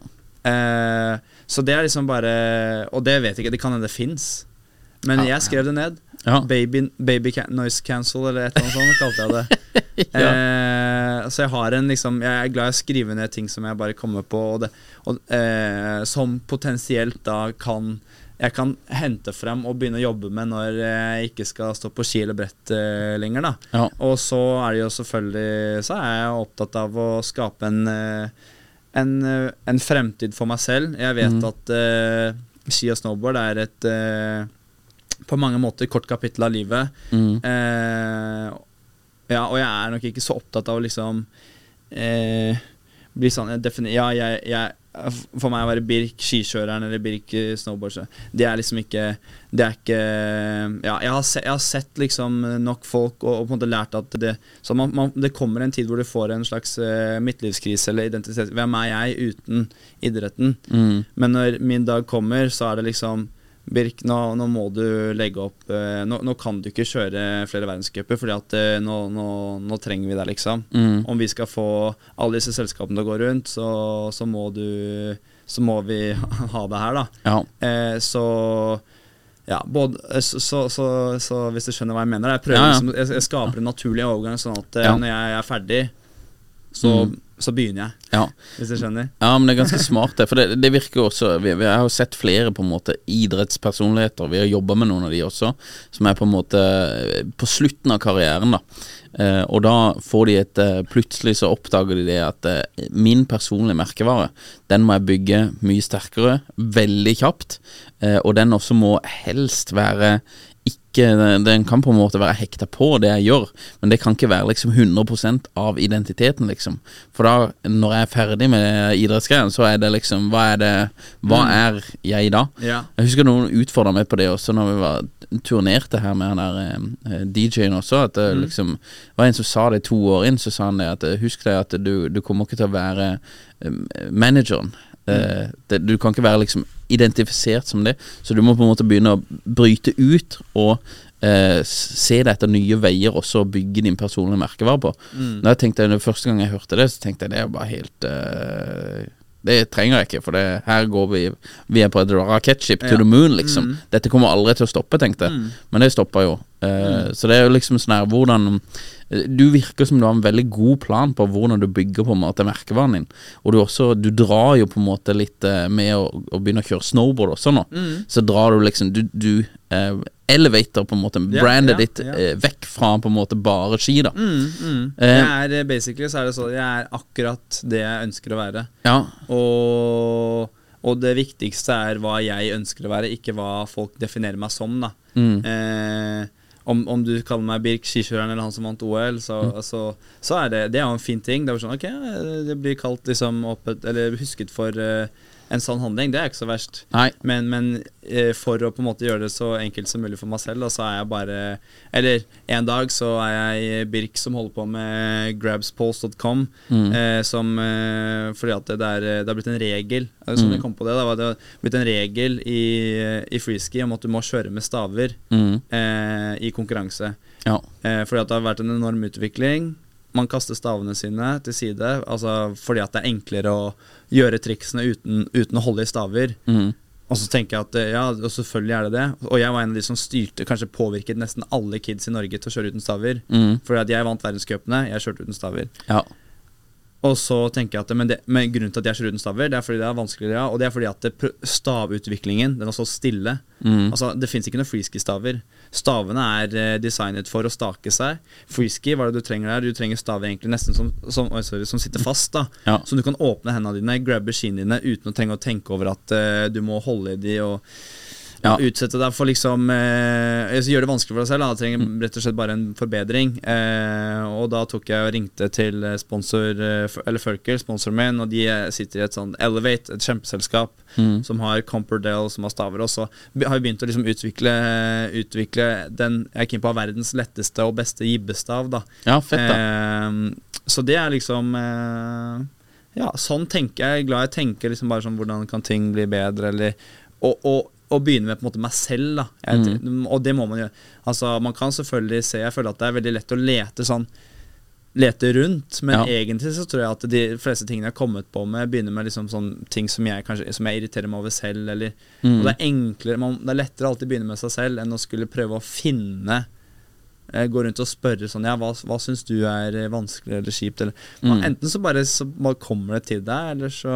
Eh, så det er liksom bare, og det vet jeg ikke, det kan hende det finnes. Men ja, jeg skrev det ned. Ja. Baby, baby can, noise cancel eller et eller annet sånt kalte jeg det. Ja. eh, så jeg har en liksom, jeg er glad i å skrive ned ting som jeg bare kommer på, og det, og, eh, som potensielt da kan jeg kan hente frem og begynne å jobbe med når jeg ikke skal stå på ski eller brett eh, lenger da. Ja. Og så er det jo selvfølgelig, så er jeg opptatt av å skape en en, en fremtid for meg selv. Jeg vet mm. at eh, ski og snowboard er et eh, på mange måter kort kapittel av livet. Mm. eh, Ja, og jeg er nok ikke så opptatt av å liksom eh, bli sånn, defini- ja, jeg, jeg, for meg å være Birk skikjøreren eller Birk snowboard, det er liksom ikke, det er ikke, ja, jeg har, se, jeg har sett liksom nok folk og, og på en måte lært at det, så man, man, det kommer en tid hvor du får en slags uh, midtlivskrise eller identitet, hvem er jeg uten idretten? Mm. Men når min dag kommer, så er det liksom Birk, nå, nå må du legge opp eh, nå, nå kan du ikke kjøre flere verdenscuper fordi at eh, nå, nå, nå trenger vi deg liksom mm. om vi skal få alle disse selskapene til å gå rundt så, så må du så må vi ha det her da ja. eh, så ja, både, så, så, så, så hvis du skjønner hva jeg mener jeg prøver ja, ja. Liksom, jeg, jeg skaper en naturlig overgang sånn at eh, ja. Når jeg er ferdig så, mm. så begynner jeg ja. Hvis du skjønner. Ja, men det er ganske smart det, for det, det virker også, vi, vi har jo sett flere på en måte idrettspersonligheter, vi har jobbet med noen av de også, som er på en måte på slutten av karrieren da, eh, og da får de et, plutselig så oppdager de det at eh, min personlige merkevare, den må jeg bygge mye sterkere, veldig kjapt, eh, og den også må helst være ikke, den kan på en måte være hekta på det jeg gjør, men det kan ikke være liksom hundre prosent av identiteten liksom, for da, når jeg er ferdig med idrettsgreien, så er det liksom, hva er det, hva er jeg da? Ja. Jeg husker noen utfordret meg på det også, når vi var turnerte her med han der eh, D J-en også, at det mm. liksom, var en som sa det to år inn, så sa han det, at husk det at du, du kommer ikke til å være eh, manageren, Uh, det, du kan ikke være liksom identifisert som det, så du må på en måte begynne å bryte ut og uh, se det etter nye veier også og bygge din personlige merkevare på. Mm. Når jeg tenkte, når første gang jeg hørte det, så tenkte jeg det er bare helt uh, det trenger jeg ikke, for det, her går vi vi er på et rakettskip ja. To the moon liksom, mm. dette kommer aldri til å stoppe, tenkte jeg, mm. men det stopper jo uh, mm. så det er jo liksom sånn her, hvordan du virker som du har en veldig god plan på hvordan du bygger på en måte merkevaren din, og du også, du drar jo på en måte litt uh, med å, å begynne å kjøre snowboard også nå, mm. så drar du liksom, du, du uh, elevator på en måte, ja, brandet ja, ditt ja. Uh, vekk fra på en måte bare ski da. Mm, mm. Uh, jeg er, basically så er det så, jeg er akkurat det jeg ønsker å være, ja. og, og det viktigste er hva jeg ønsker å være, ikke hva folk definerer meg som da. Mm. Uh, Om, om du kaller meg Birk skikjøreren eller han som vant O L, så, mm. så, så er det, det er jo en fin ting. Det er jo sånn, ok, det blir kalt liksom oppet, eller husket for uh, en sånn handling, det er ikke så verst. Nei. Men, men uh, for å på en måte gjøre det så enkelt som mulig for meg selv, da, så er jeg bare, eller en dag så er jeg Birk som holder på med grabspulse dot com, mm. uh, som, uh, fordi at det er, det har blitt en regel, som mm. jeg kom på det, da var det blitt en regel i, i freeski om at du må kjøre med staver mm. uh, i konkurranse. Ja. Uh, fordi at det har vært en enorm utvikling, man kaster stavene sine til side, altså fordi at det er enklere å gjøre triksene uten, uten å holde i staver. Mm. Og så tenker jeg at, ja, og selvfølgelig er det det. Og jeg var en av de som styrte, kanskje påvirket nesten alle kids i Norge til å kjøre uten staver. Mm. Fordi at jeg vant verdenscupene, jeg kjørte uten staver. Ja. Og så tenker jeg at men, det, men grunnen til at jeg kjører uten staver, det er fordi det er vanskeligere, ja, og det er fordi at det, stavutviklingen, den er så stille. Mm. Altså, det finnes ikke noen freeski-staver. Stavene er eh, designet for å stake seg. Freeski, hva er det du trenger der? Du trenger staver egentlig nesten som, som, oh, sorry, som sitter fast da. Ja. Så du kan åpne hendene dine, grabbe skiene dine uten å trenge å tenke over at eh, du må holde i de og ja, utsette deg for liksom eh, gjør det vanskelig for deg selv da. Jeg trenger rett og slett bare en forbedring, eh, og da tok jeg og ringte til sponsor eller Fölker, sponsoren min, og de sitter i et sånn Elevate, et kjempeselskap mm. som har Compordel, som har staver, og så har vi begynt å liksom utvikle utvikle den, jeg er ikke på verdens letteste og beste jibbestav da. Ja, fett da. Eh, så det er liksom eh, ja, sånn tenker jeg, glad jeg tenker liksom bare sånn, hvordan kan ting bli bedre, eller, og, og, og begynne med på en måte meg selv da, jeg, mm. og det må man gjøre, altså man kan selvfølgelig se, jeg føler at det er veldig lett å lete sånn, lete rundt, men ja. egentlig så tror jeg at de fleste tingene jeg har kommet på med begynner med liksom sånn ting som jeg kanskje som jeg irriterer meg over selv, eller, mm. og det er enklere, man, det er lettere alltid begynne med seg selv enn å skulle prøve å finne eh, gå rundt og spørre sånn, ja, hva, hva synes du er vanskelig eller kjipt, eller, mm. man, enten så bare, så bare kommer det til deg, eller så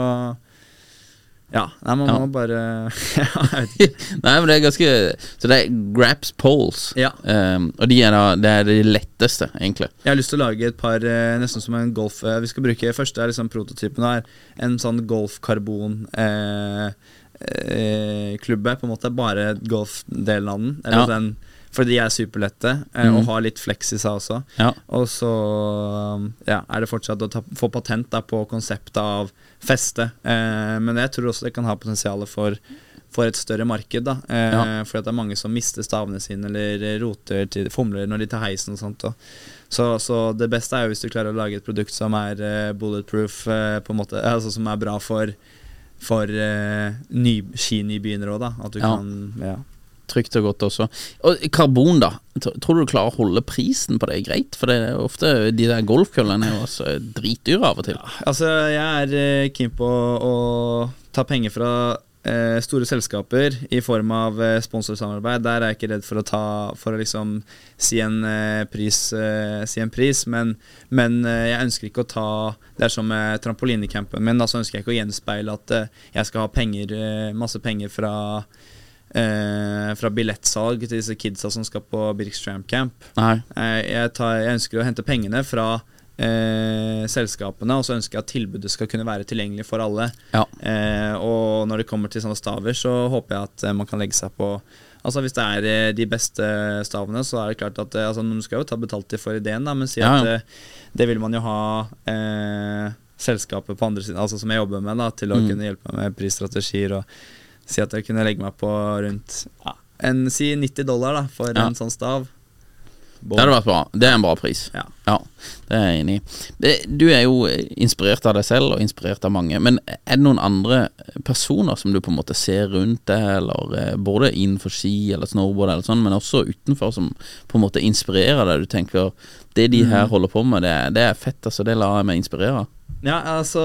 ja, nei, man ja. må bare ja, jeg vet ikke. Nei, men det er ganske så det er Graps Poles ja. um, og de er da, det er det letteste egentlig. Jeg har lyst til å lage et par nesten som en golf, vi skal bruke, første er liksom prototypen her, en sånn golfkarbon eh, eh, klubbe, på en måte bare golfdelen av den, eller ja. den fordi de er superlette eh, mm. og har litt flex i seg også ja. og så ja, er det fortsatt å ta, få patent da, på konseptet av feste, eh, men jeg tror også det kan ha potensialet for, for et større marked da, eh, ja. for at det er mange som mister stavene sine eller roter til, fomler når de tar heisen og sånt og. Så, så det beste er jo hvis du klarer å lage et produkt som er eh, bulletproof eh, på en måte, altså som er bra for, for eh, ny, skinybegynnere også da, at du ja. kan ja trygt og godt også. Og karbon da, tror du du klarer å holde prisen på det greit? For det er ofte, de der golfkøllene er jo også dritdyre av og til. Ja, altså jeg er eh, keen på å ta penger fra eh, store selskaper i form av eh, sponsorsamarbeid. Der er jeg ikke redd for å ta, for å liksom si en eh, pris, eh, si en pris, men, men eh, jeg ønsker ikke å ta, det er som eh, trampolinecampen min, da så ønsker jeg ikke å gjenspeile at eh, jeg skal ha penger, eh, masse penger fra Eh, fra billettsalg til disse kidsa som skal på Birks Tramp Camp. Nei. Eh, jeg, tar, jeg ønsker å hente pengene fra eh, selskapene, og så ønsker jeg at tilbudet skal kunne være tilgjengelig for alle. Ja. Eh, og når det kommer til sånne staver, så håper jeg at eh, man kan legge seg på. Altså hvis det er eh, de beste stavene, så er det klart at eh, altså, man skal jo ta betalt for ideen, da, men si ja, ja. at eh, det vil man jo ha eh, selskapet på andre siden, altså som jeg jobber med da, til å mm. kunne hjelpe meg med prisstrategier og si at jeg kunne legge meg på rundt ja, en, si nitti dollar da, for ja. en sånn stav. Boom. Det hadde vært bra, det er en bra pris. Ja, ja det er jeg enig i. Du er jo inspirert av deg selv og inspirert av mange, men er det noen andre personer som du på en måte ser rundt deg, eller både innenfor ski eller snowboard eller sånn, men også utenfor, som på en måte inspirerer deg? Du tenker, det de her holder på med, det, det er fett, altså det lar jeg meg inspirere. Ja, altså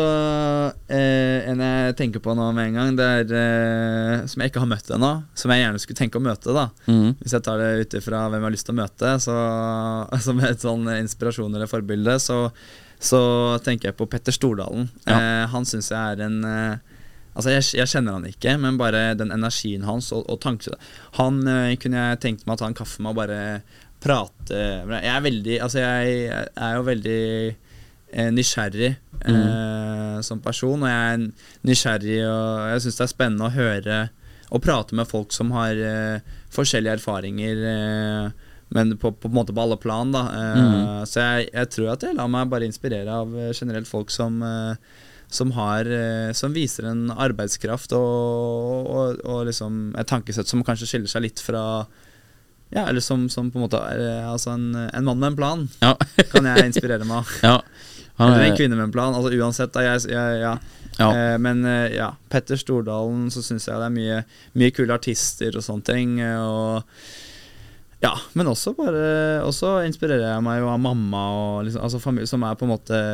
eh, en jeg tenker på nå med en gang, det er eh, som jeg ikke har møtt ennå, som jeg gjerne skulle tenke å møte da, mm. hvis jeg tar det utifra hvem jeg har lyst til å møte, så, som et sånn inspirasjon eller forbilde, så, så tenker jeg på Petter Stordalen. Ja. eh, han synes jeg er en eh, altså jeg, jeg kjenner han ikke, men bare den energien hans og, og tanken, han eh, kunne jeg tenkt meg å ta en kaffe med og bare prate. Jeg er veldig, altså jeg er jo veldig nysgjerrig mm. eh, som person, og jeg er nysgjerrig, og jeg synes det er spennende å høre og prate med folk som har eh, forskjellige erfaringer, eh, men på, på en måte på alle plan da. Eh, mm. Så jeg, jeg tror at jeg lar meg bare inspirere av generelt folk som eh, som har, eh, som viser en arbeidskraft og, og, og liksom et tankesett som kanskje skiller seg litt fra ja, eller som, som på en måte er, altså en, en mann med en plan ja. kan jeg inspirere meg av. Ja. Eller en kvinne med en plan, altså uansett da, jeg, jeg, ja. Ja. Eh, men eh, ja, Petter Stordalen, så synes jeg det er mye, mye kule artister og sånne ting, og ja, men også bare, også inspirerer jeg meg jo av mamma og liksom, altså familie, som er på en måte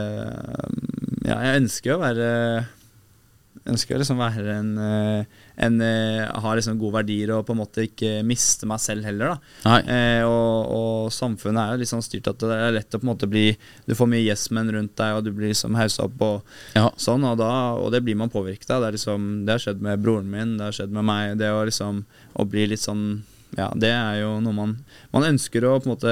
ja, jeg ønsker å være ønsker å liksom være en, en ha liksom gode verdier og på en måte ikke miste meg selv heller da. Eh, og, og samfunnet er jo litt sånn styrt at det er lett å på en måte bli, du får mye yes-menn rundt deg og du blir liksom hauset opp og ja. sånn, og, da, og det blir man påvirket av. Det, er liksom, det har skjedd med broren min, det har skjedd med meg, det å liksom å bli litt sånn, ja, det er jo noe man, man ønsker å på en måte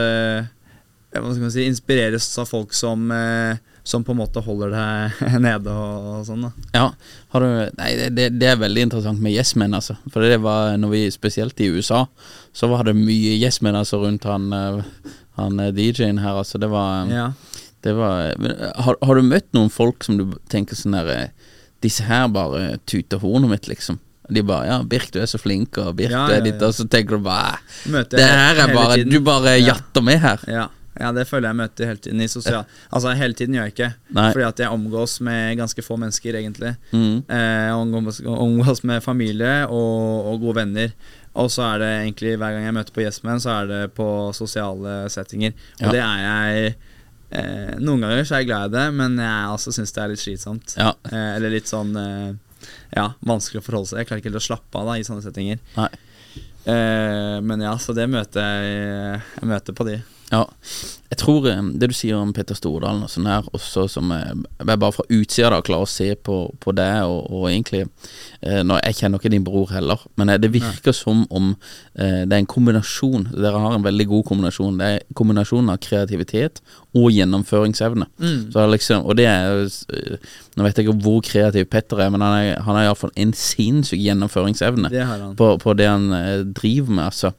hva skal man si, inspireres av folk som eh, som på en måte holder deg nede og, og sånn da. Ja, har du, nei, det, det er veldig interessant med yes-menn altså, for det var når vi, spesielt i U S A, så var det mye yes-menn altså rundt han, han D J-en her, altså det var, ja. det var har, har du møtt noen folk som du tenker sånn der, disse her bare tuter hornet mitt liksom? De bare, ja, Birk, du er så flink, og Birk, ja, du er ditt, ja, ja. og så tenker du bare, det her er bare, du bare ja. jatter med her. Ja. Ja, det føler jeg møter hele tiden i sosial... Altså, hele tiden gjør jeg ikke. Nei. Fordi at jeg omgås med ganske få mennesker, egentlig. Mm. Eh, omgås, omgås med familie og, og gode venner. Og så er det egentlig, hver gang jeg møter på Yes Men, så er det på sosiale settinger. Og ja. det er jeg eh, Noen ganger så er jeg glad i det, men jeg også synes det er litt slitsomt. Ja. eh, Eller litt sånn eh, ja, vanskelig å forholde seg. Jeg klarer ikke helt å slappe av da, i sånne settinger. Nei. eh, Men ja, så det møter jeg Jeg møter på de. Ja, jeg tror det du sier om Petter Stordalen og sånn her, også som jeg, jeg bare fra utsida da klarer å se på, på det, og, og egentlig eh, når jeg kjenner ikke din bror heller, men eh, det virker ja. som om eh, det er en kombinasjon, dere har en veldig god kombinasjon, det er en kombinasjon av kreativitet og gjennomføringsevne. Mm. Så liksom, og det er eh, nå vet jeg ikke hvor kreativ Petter er, men han er, han er i hvert fall en sinnssyk gjennomføringsevne på, på det han eh, driver med, altså.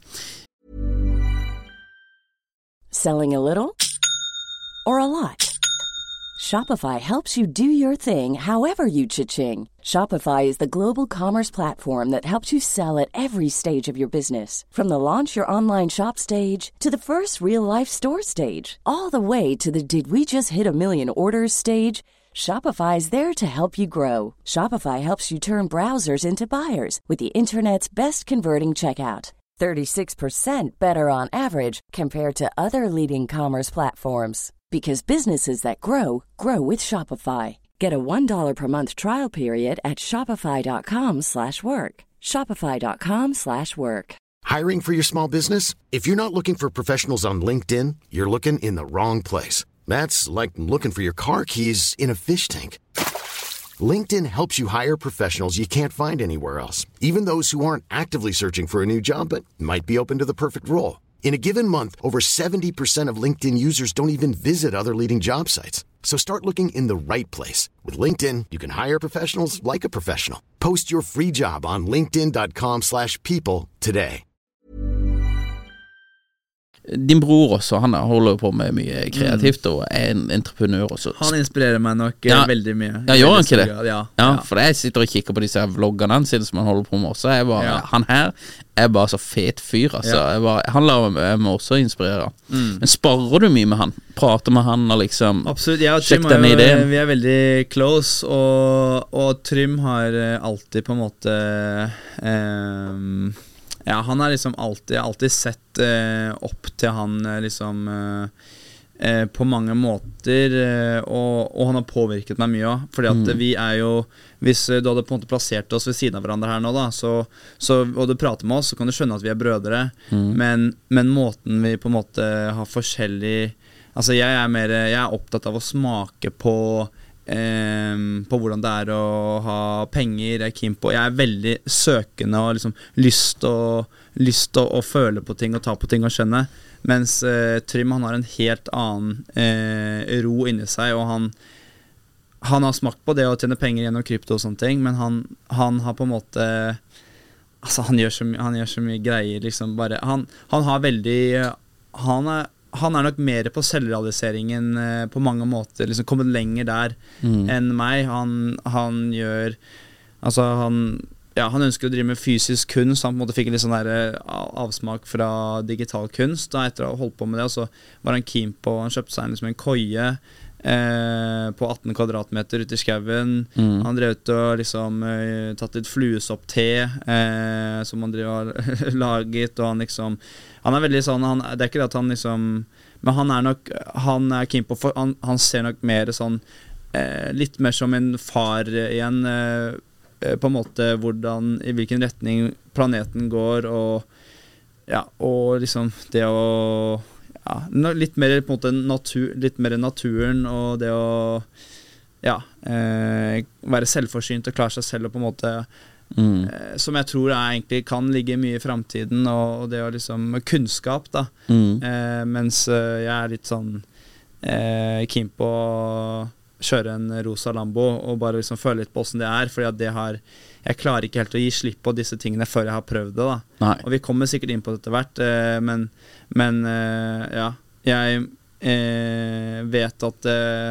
Selling a little or a lot? Shopify helps you do your thing however you cha-ching. Shopify is the global commerce platform that helps you sell at every stage of your business. From the launch your online shop stage to the first real-life store stage, all the way to the did we just hit a million orders stage. Shopify is there to help you grow. Shopify helps you turn browsers into buyers with the internet's best converting checkout. thirty-six percent better on average compared to other leading commerce platforms. Because businesses that grow, grow with Shopify. Get a one dollar per month trial period at shopify.com slash work. Shopify.com slash work. Hiring for your small business? If you're not looking for professionals on LinkedIn, you're looking in the wrong place. That's like looking for your car keys in a fish tank. LinkedIn helps you hire professionals you can't find anywhere else, even those who aren't actively searching for a new job but might be open to the perfect role. In a given month, over seventy percent of LinkedIn users don't even visit other leading job sites. So start looking in the right place. With LinkedIn, you can hire professionals like a professional. Post your free job on linkedin.com slash people today. Din bror også, han holder på med mye kreativt og er en entreprenør også. Han inspirerer meg nok ja. veldig mye. Ja, gjør han ikke det? Ja. Ja, for jeg sitter og kikker på disse vloggene hans som han holder på med også. Jeg bare, ja. Han her er bare så fet fyr, altså. Ja. Bare, han lar meg også inspirere. Mm. Men sparer du mye med han? Prater med han og liksom... Absolutt, jeg og Trym er, jo, vi er veldig close, og, og Trym har alltid på en måte... Eh, Ja, han har liksom alltid, alltid sett eh, opp til han eh, liksom eh, eh, på mange måter, eh, og, og han har påvirket meg mye også, fordi at mm. vi er jo, hvis du hadde på en måte plassert oss ved siden av hverandre her nå da, så, så, og du prater med oss, så kan du skjønne at vi er brødre, mm. men, men måten vi på en måte har forskjellig, altså jeg er mer, jeg er opptatt av å smake på Um, på hvordan det er å ha penger. Jeg er keen på, jeg er veldig søkende og liksom lyst til å, lyst til å, å føle på ting og ta på ting og skjønne, mens uh, Trym han har en helt annen uh, ro inni seg, og han han har smakt på det å tjene penger gjennom krypto og sånne ting, men han, han har på en måte altså han gjør så, my- han gjør så mye greier liksom bare, han, han har veldig han er han er nok mer på selvrealiseringen eh, på mange måter, liksom kommet lenger der mm. enn meg. Han, han gjør, altså han, ja, han ønsker å drive med fysisk kunst, han på en måte fikk en litt sånn der avsmak fra digital kunst, da etter å ha holdt på med det, og så var han keen på, han kjøpte seg liksom en koje eh, på atten kvadratmeter ute i skauen, mm. han drev ut og liksom eh, tatt litt fluesopp-te eh, som han drev og laget, og han liksom han er veldig sånn, han, det er ikke det at han liksom, men han er nok, han er keen på, for, han, han ser nok mer sånn, eh, litt mer som en far igjen, eh, på en måte hvordan, i hvilken retning planeten går, og ja, og liksom det å, ja, litt mer på en måte natur, litt mer naturen, og det å, ja, eh, være selvforsynt og klare seg selv, og på en måte, Mm. Eh, som jeg tror er, egentlig kan ligge mye i fremtiden, og, og det å liksom kunnskap da mm. eh, mens eh, jeg er litt sånn eh, keen på å kjøre en rosa Lambo og bare liksom føle litt på hvordan det er, fordi at det har jeg klarer ikke helt å gi slipp på disse tingene før jeg har prøvd det da. Nei. Og vi kommer sikkert inn på det etter hvert, eh, men, men eh, ja, jeg eh, vet at eh,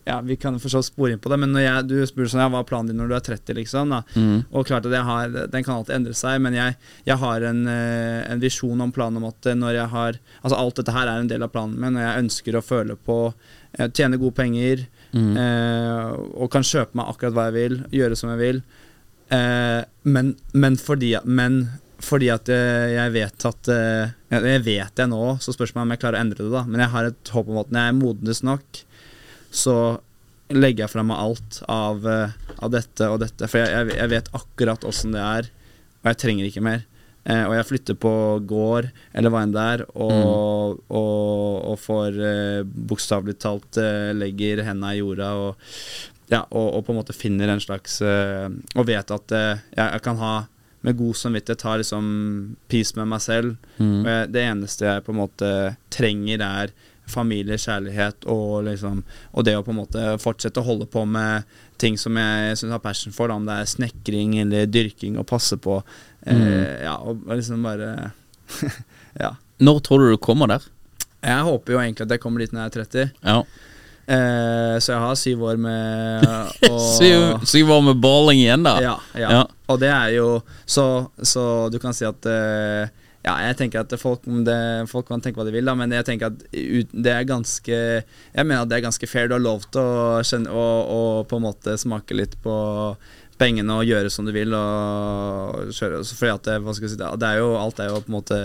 ja, vi kan forstå spore inn på det, men når jeg, du spør sånn, ja, hva er planen din når du er tretti, liksom, da? Mm. Og klart at jeg har, den kan alltid endre seg, men jeg, jeg har en, en visjon om planen om at når jeg har, altså alt dette her er en del av planen min, når jeg ønsker å føle på, tjene gode penger, mm. eh, og kan kjøpe meg akkurat hva jeg vil, gjøre som jeg vil, eh, men, men fordi, men fordi at jeg vet at jeg vet det nå, så spørs meg om jeg klarer å endre det da, men jeg har et håp om at når jeg er modnes nok, så legger jeg frem alt av, av dette og dette, for jeg, jeg vet akkurat hvordan det er, og jeg trenger ikke mer, eh, og jeg flytter på gård eller hva enn der, og, mm. og, og får eh, bokstavelig talt eh, legger hendene i jorda, og, ja, og, og på en måte finner en slags, eh, og vet at eh, jeg, jeg kan ha med god samvittighet tar liksom peace med meg selv, mm. og jeg, det eneste jeg på en måte trenger er familie, kjærlighet og liksom, og det å på en måte fortsette å holde på med ting som jeg synes har passion for, da, om det er snekring eller dyrking og passe på, mm. eh, ja, og liksom bare ja. Når tror du du kommer der? Jeg håper jo egentlig at jeg kommer dit når jeg er tretti. Ja. Eh, så jeg har syv år med og, syv, syv år med balling igjen da. Ja, ja. ja. Og det er jo så, så du kan si at eh, ja, jeg tenker at folk, det, folk kan tenke hva de vil da, men jeg tenker at ut, det er ganske, jeg mener at det er ganske fair. Du har lov til å kjenne, og, og på en måte smake litt på pengene og gjøre som du vil og kjøre, fordi at det, hva skal jeg si, det er jo, alt er jo på en måte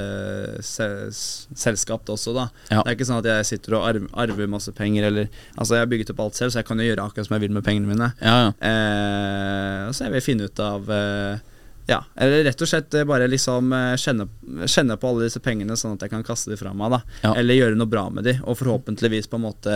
selskapt også da. Ja. Det er ikke sånn at jeg sitter og arver, arver masse penger, eller, altså jeg har bygget opp alt selv, så jeg kan jo gjøre akkurat som jeg vil med pengene mine. Ja, ja. Eh, så jeg vil finne ut av, eh, ja, eller rett og slett bare liksom kjenne, kjenne på alle disse pengene, sånn at jeg kan kaste de fra meg da, ja. Eller gjøre noe bra med de, og forhåpentligvis på en måte,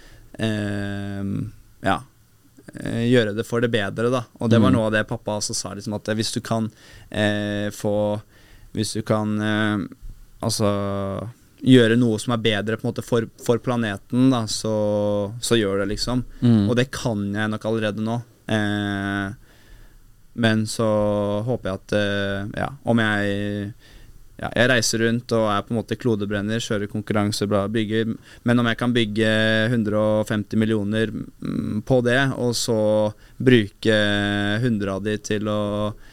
eh, ja, gjøre det for det bedre da, og det var noe av det pappa også sa, liksom, at hvis du kan eh, få, hvis du kan eh, altså gjøre noe som er bedre på en måte for, for planeten da, så, så gjør det liksom, mm. og det kan jeg nok allerede nå, eh, men så håper jeg at eh, ja, om jeg ja, jeg reiser rundt og er på en måte klodebrenner, kjører konkurranser, bra, bygger, men om jeg kan bygge hundre og femti millioner på det, og så bruke hundre av de til å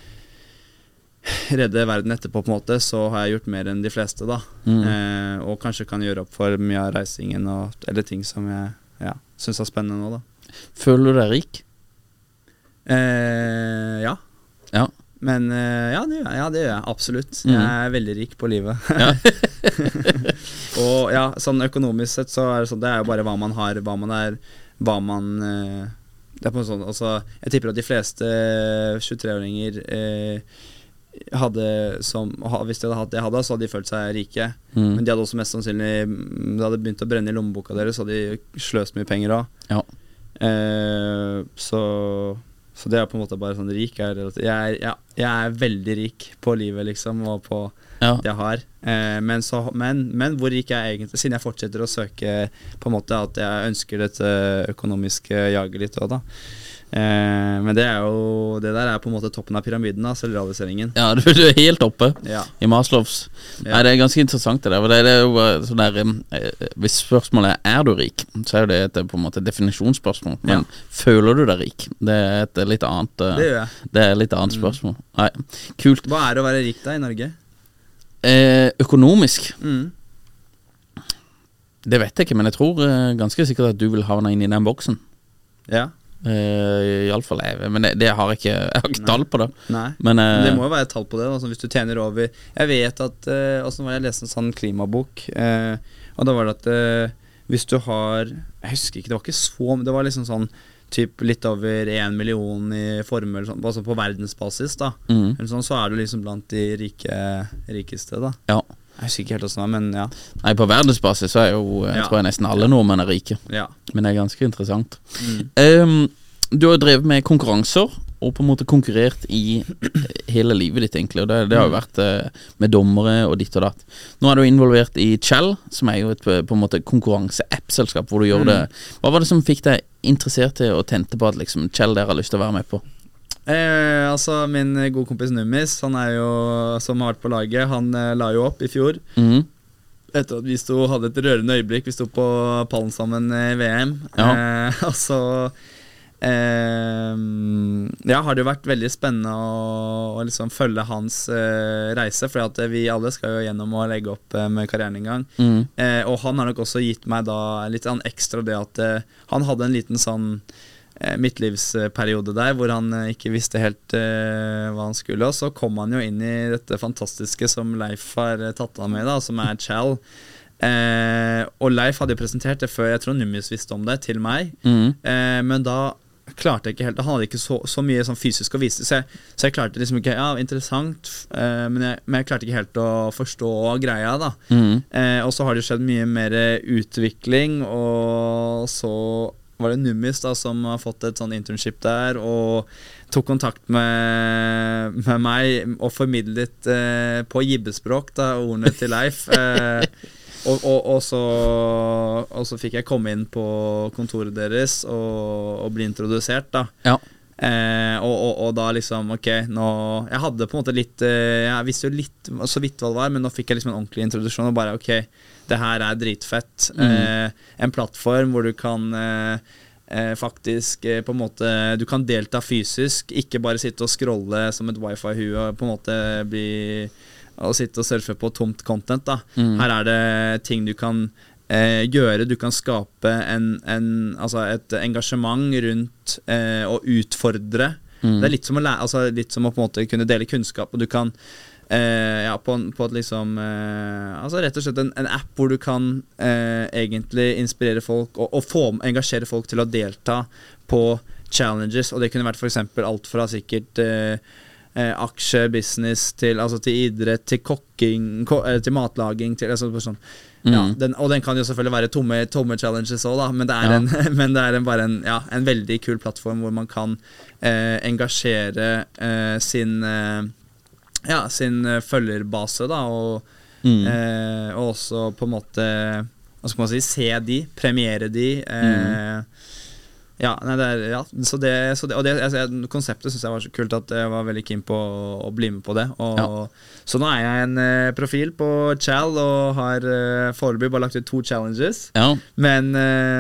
redde verden etterpå på en måte, så har jeg gjort mer enn de fleste da, mm. eh, og kanskje kan gjøre opp for mye av reisingen, og, eller ting som jeg ja, synes er spennende nå da. Føler du deg rik? Eh, ja. Ja. Men uh, ja, det gjør jeg, ja, det gjør jeg, absolutt. Mm. Jeg er veldig rik på livet. Ja. Og ja, sånn økonomisk sett så er det sånn, det er jo bare hva man har, hva man er, hva man uh, det er på sånn, altså, jeg tipper at de fleste tjuetre-åringer uh, hadde som, hvis de hadde hatt det jeg hadde, så hadde de følt seg rike. Mm. Men de hadde også mest sannsynlig, de hadde begynt å brenne i lommeboka deres, så hadde de sløst mye penger også. Ja. Uh, så Så det er på en måte bare sånn rik er, jeg, er, ja, jeg er veldig rik på livet liksom, og på ja. Det jeg har eh, men, så, men, men hvor rik er jeg egentlig, siden jeg fortsetter å søke på en måte at jeg ønsker dette økonomiske jaget litt også, da. Eh, men det er jo det der er på en måte toppen av pyramiden da, selvrealiseringen. Ja, du, du er helt oppe ja. I Maslows. Ja. Nei, det er ganske interessant det der, det, det er jo sånn der eh, hvis spørsmålet er er du rik, så er det et på en måte definisjonsspørsmål, men ja. Føler du deg rik? Det er et litt annet eh, det gjør jeg. Det er et litt annet spørsmål. Nei, kult. Hva er det å være rik da i Norge? Eh, økonomisk mm. Det vet jeg ikke, men jeg tror eh, ganske sikkert at du vil havne inn i den boksen. Ja. Uh, i alle fall jeg, men det, det har jeg ikke jeg har ikke Nei. Tall på det. Nei, men, uh, det må jo være tall på det altså, hvis du tjener over, jeg vet at uh, også var jeg leste en sånn klimabok uh, og da var det at uh, hvis du har, jeg husker ikke, det var ikke så, men det var liksom sånn typ litt over en million i formue sånn, altså på verdensbasis da, mm. eller sånn, så er du liksom blant de rike, rikeste da. Ja. Jeg husker ikke helt hvordan, men ja. Nei, på verdensbasis så er jo, jeg ja. tror jeg nesten alle nordmenn er rike. Ja. Men det er ganske interessant. Mm. Um, du har drevet med konkurranser, og på en måte konkurrert i hele livet ditt egentlig, og det, det har jo vært uh, med dommere og ditt og datt. Nå er du involvert i Chell, som er jo et på en måte konkurranse-app-selskap hvor du gjør mm. det. Hva var det som fikk deg interessert til å tente på at liksom Chell der har lyst til å være med på? Eh, altså min gode kompis Nummis, han er jo, som har vært på laget, han eh, la jo opp i fjor mm. etter at vi sto, hadde et rørende øyeblikk. Vi sto på pallen sammen i V M. Ja. Eh, og så eh, ja, har det jo vært veldig spennende å, å liksom følge hans eh, reise, for at vi alle skal jo gjennom å legge opp eh, med karrieren en gang. Mm. Eh, og han har nok også gitt meg da litt sånn ekstra det at eh, han hadde en liten sånn midtlivsperiode der hvor han ikke visste helt uh, hva han skulle, og så kom han jo inn i dette fantastiske som Leif har tatt han med da, som er Chal. Uh, og Leif hadde jo presentert det før jeg tror Nummius visste om det til meg, mm. uh, men da klarte jeg ikke helt, han hadde ikke så, så mye sånn fysisk å vise, så jeg, så jeg klarte liksom ikke, ja, interessant, uh, men, jeg, men jeg klarte ikke helt å forstå greia da. Mm. Uh, og så har det skjedd mye mer utvikling, og så var det Nummis da som har fått et sånn internship der og tok kontakt med, med meg og formidlet eh, på jibbespråk da ordene til Leif eh, og, og, og, så, og så fikk jeg komme inn på kontoret deres og, og bli introdusert da. Ja. Eh, og, og, og da liksom, ok, nå jeg hadde på en måte litt eh, jeg visste jo litt så vidt hva det var, men nå fikk jeg liksom en ordentlig introduksjon og bare, ok, det her er dritfett. Mm. Eh, en plattform hvor du kan eh, eh, faktisk eh, på en måte, du kan delta fysisk, ikke bare sitte og scrolle som et wifi-hue og på en måte bli, og sitte og surfe på tomt content da. Mm. Her er det ting du kan eh, gjøre, du kan skape en, en, altså et engasjement rundt eh, å utfordre. Mm. Det er litt som å lære, altså litt som å på en måte kunne dele kunnskap, og du kan Uh, ja, på, på et liksom uh, altså rett og slett en, en app hvor du kan uh, egentlig inspirere folk og, og få, engasjere folk til å delta på challenges, og det kunne vært for eksempel alt fra sikkert uh, uh, aksje, business til, altså til idrett, til kokking, ko, uh, til matlaging til, altså, sånn. Mm. Ja, den, og den kan jo selvfølgelig være tomme, tomme challenges også da, men det er, ja. en, men det er en, bare en, ja, en veldig kul plattform hvor man kan uh, engasjere uh, sin uh, ja, sin følgerbase da, og, mm. eh, og også på en måte, hva skal man si, se de, premiere de, eh, mm. ja, nei, det er, ja, så det, så det og det, altså, konseptet synes jeg var så kult at jeg var veldig keen på å, å bli med på det, og, ja. Så nå er jeg en uh, profil på Chal og har uh, foreløpig bare lagt ut to challenges, ja. Men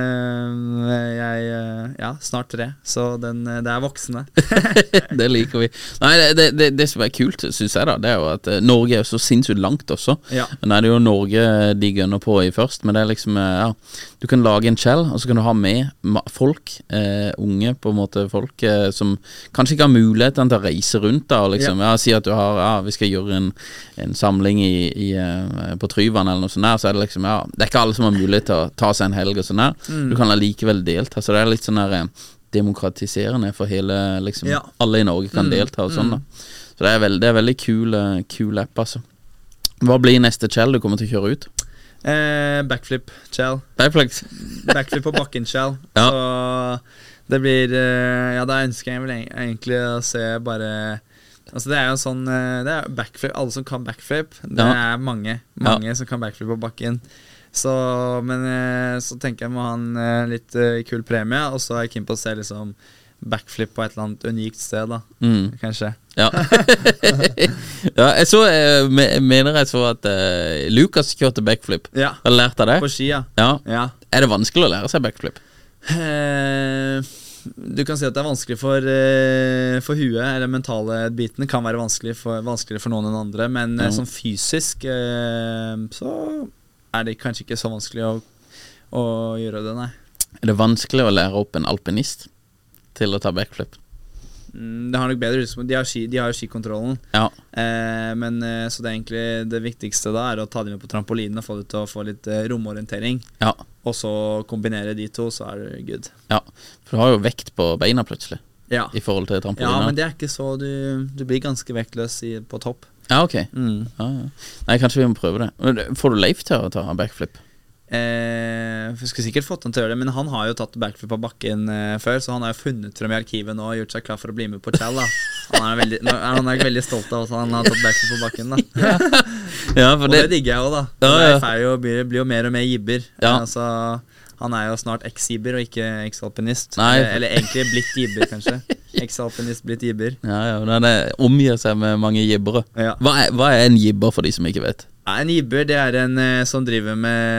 uh, jeg, uh, ja, snart tre, så den, uh, det er voksne. Det liker vi. Nei, det, det, det som er kult, synes jeg da, det er jo at uh, Norge er jo så sinnssykt langt også. Ja. Nå er det jo Norge de gønner på i først, men det er liksom, uh, ja, du kan lage en Chal, og så kan du ha med folk, uh, unge på en måte folk, uh, som kanskje ikke har muligheten til å reise rundt da, og liksom, ja, ja si at du har, ja, vi skal gjøre en en samling i, i, uh, på Tryvann eller noe sånt der, så er det liksom, ja, det er ikke alle som har mulighet til å ta seg en helg og sånn der, mm. du kan allikevel delta, så det er litt sånn der uh, demokratiserende for hele, liksom, ja. Alle i Norge kan mm. delta og sånn da, så det er, veld, det er veldig kul, uh, kul app altså. Hva blir neste Chal du kommer til å kjøre ut? Eh, backflip Chal. Backflip? Backflip på bakken Chal. Ja. Så det blir, uh, ja, da ønsker jeg vel egentlig å se bare. Altså det er jo sånn, det er backflip, alle som kan backflip, det ja. Er mange, mange ja. Som kan backflip på bakken. Så, men så tenker jeg må ha en litt kul premie, og så er jeg keen på å se liksom backflip på et eller annet unikt sted da, mm. kanskje. Ja. Ja, jeg så, jeg mener jeg så at uh, Lukas kjørte backflip. Ja. Har du lært av det? På ski, ja. Ja. Ja. Er det vanskelig å lære seg backflip? Eh... Du kan si at det er vanskelig for, uh, for huet, eller mentale bitene kan være vanskelig for, vanskeligere for noen enn andre, men uh, sånn fysisk uh, så er det kanskje ikke så vanskelig å, å gjøre det, nei. Er det vanskelig å lære opp en alpinist til å ta backflip? Det har nok bedre ut, de har, ski, de har jo skikontrollen, ja. eh, men eh, så det er egentlig det viktigste da er å ta dem med på trampolinen og få det til å få litt eh, romorientering, ja. Og så kombinere de to, så er det good. Ja, for du har jo vekt på beina plutselig, ja. I forhold til trampolinen. Ja, men det er ikke så, du, du blir ganske vektløs i, på topp. Ja, ok. Mm. Ja, ja. Nei, kanskje vi må prøve det. Får du Leif til å ta backflip? Eh, jeg skulle sikkert fått han til å gjøre det, men han har jo tatt backflip på bakken eh, før, så han har jo funnet frem i arkivet nå og gjort seg klar for å bli med på Chal da. Han er veldig, han er veldig stolt av at han har tatt backflip på bakken da. Ja, for og det, det digger jeg jo da. Ja, ja. Leif er jo, blir, blir jo mer og mer jibber. Ja. Altså, han er jo snart eks-jibber og ikke eks-alpinist. Eller, eller egentlig blitt jibber kanskje. Eks-alpinist blitt jibber. Ja, ja, den omgir seg med mange jibbere. Ja. Hva, er, hva er en jibber for de som ikke vet? En jibber, det er en eh, som driver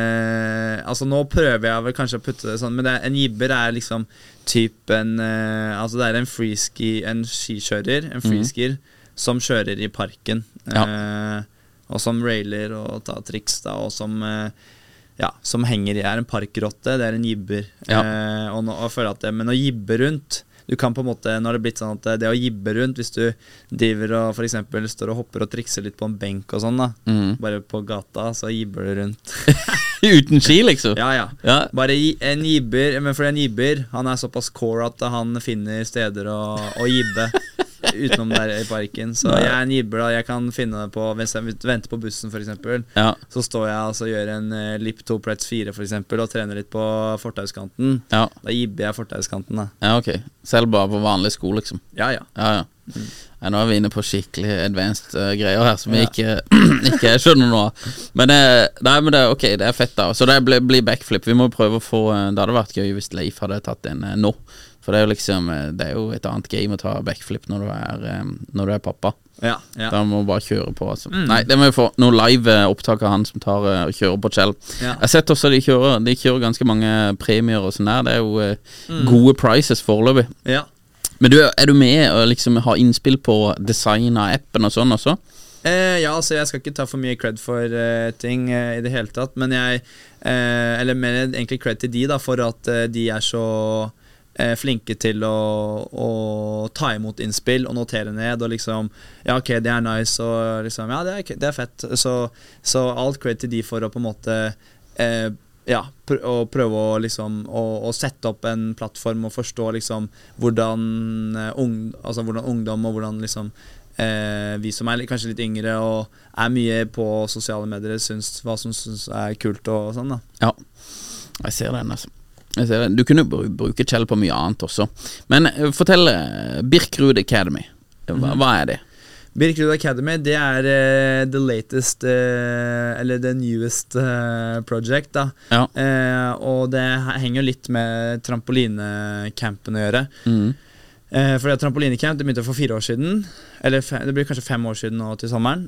med Altså nå prøver jeg vel kanskje å putte det sånn, men det er, en jibber er liksom typen eh, Altså det er en freeski, en skikjører, en freeskier mm. som kjører i parken ja. eh, og som railer og tar triks da, og som eh, ja, som henger i, er en parkrotte, det er en jibber ja. eh, og, nå, og føler at det, men å jibbe rundt du kan på en måte, nå har det blitt sånn at det å jibbe rundt hvis du driver og for eksempel står og hopper og trikser litt på en benk og sånn da mm. bare på gata, så jibber du rundt uten ski liksom? Ja, ja, ja. Bare en jibber, men for en jibber han er såpass core at han finner steder å, å jibbe utenom der i parken, så jeg er en jibber da, jeg kan finne det på, hvis jeg venter på bussen for eksempel, ja. så står jeg altså og gjør en uh, lip to pretz fire for eksempel, og trener litt på fortauskanten, ja. da jibber jeg fortauskanten da. Ja, ok, selv bare på vanlig sko liksom? Ja, ja. Ja, ja. Mm. Ja, nå er vi inne på skikkelig advanced uh, greier her som ja. jeg ikke, ikke skjønner noe av. Men, uh, nei, men det, ok, det er fett da. Så det blir, blir backflip. Vi må prøve å få uh, det hadde vært gøy hvis Leif hadde tatt en uh, nå. For det er jo liksom Det er jo et annet game å ta backflip når du er, um, når du er pappa. Ja, ja. Da må du bare kjøre på altså. mm. Nei, det må vi få noe live uh, opptak av han som tar uh, og kjører på Kjell. ja. Jeg har sett også de kjører De kjører ganske mange premier og sånn der. Det er jo uh, mm. gode prices foreløpig. Ja. Men du, er du med og liksom har innspill på design av appen og sånn også? Eh, ja, altså jeg skal ikke ta for mye cred for uh, ting uh, i det hele tatt, men jeg uh, eller mer egentlig cred til de da, for at uh, de er så uh, flinke til å, å ta imot innspill og notere ned og liksom, ja ok, det er nice og liksom, ja det er, det er fett, så, så alt cred til de for å på en måte uh, ja, pr og prøve å liksom å, å sette opp en plattform og forstå liksom hvordan, uh, ung, altså, hvordan ungdom og hvordan liksom eh, vi som er kanskje litt yngre og er mye på sosiale medier synes hva som synes er kult og sånn da. Ja, jeg ser den altså. Jeg ser den. Du kunne bruke Kjell på mye annet også. Men uh, fortell uh, Birkerud Academy. Hva, mm-hmm. hva er det? Birkerud Academy, det er uh, the latest uh, eller the newest uh, project da. Ja. Uh, og det henger litt med trampolinecampen å gjøre. Mm. Uh, fordi trampolinecamp, det begynte for fire år siden, eller det blir kanskje fem år siden nå til sommeren.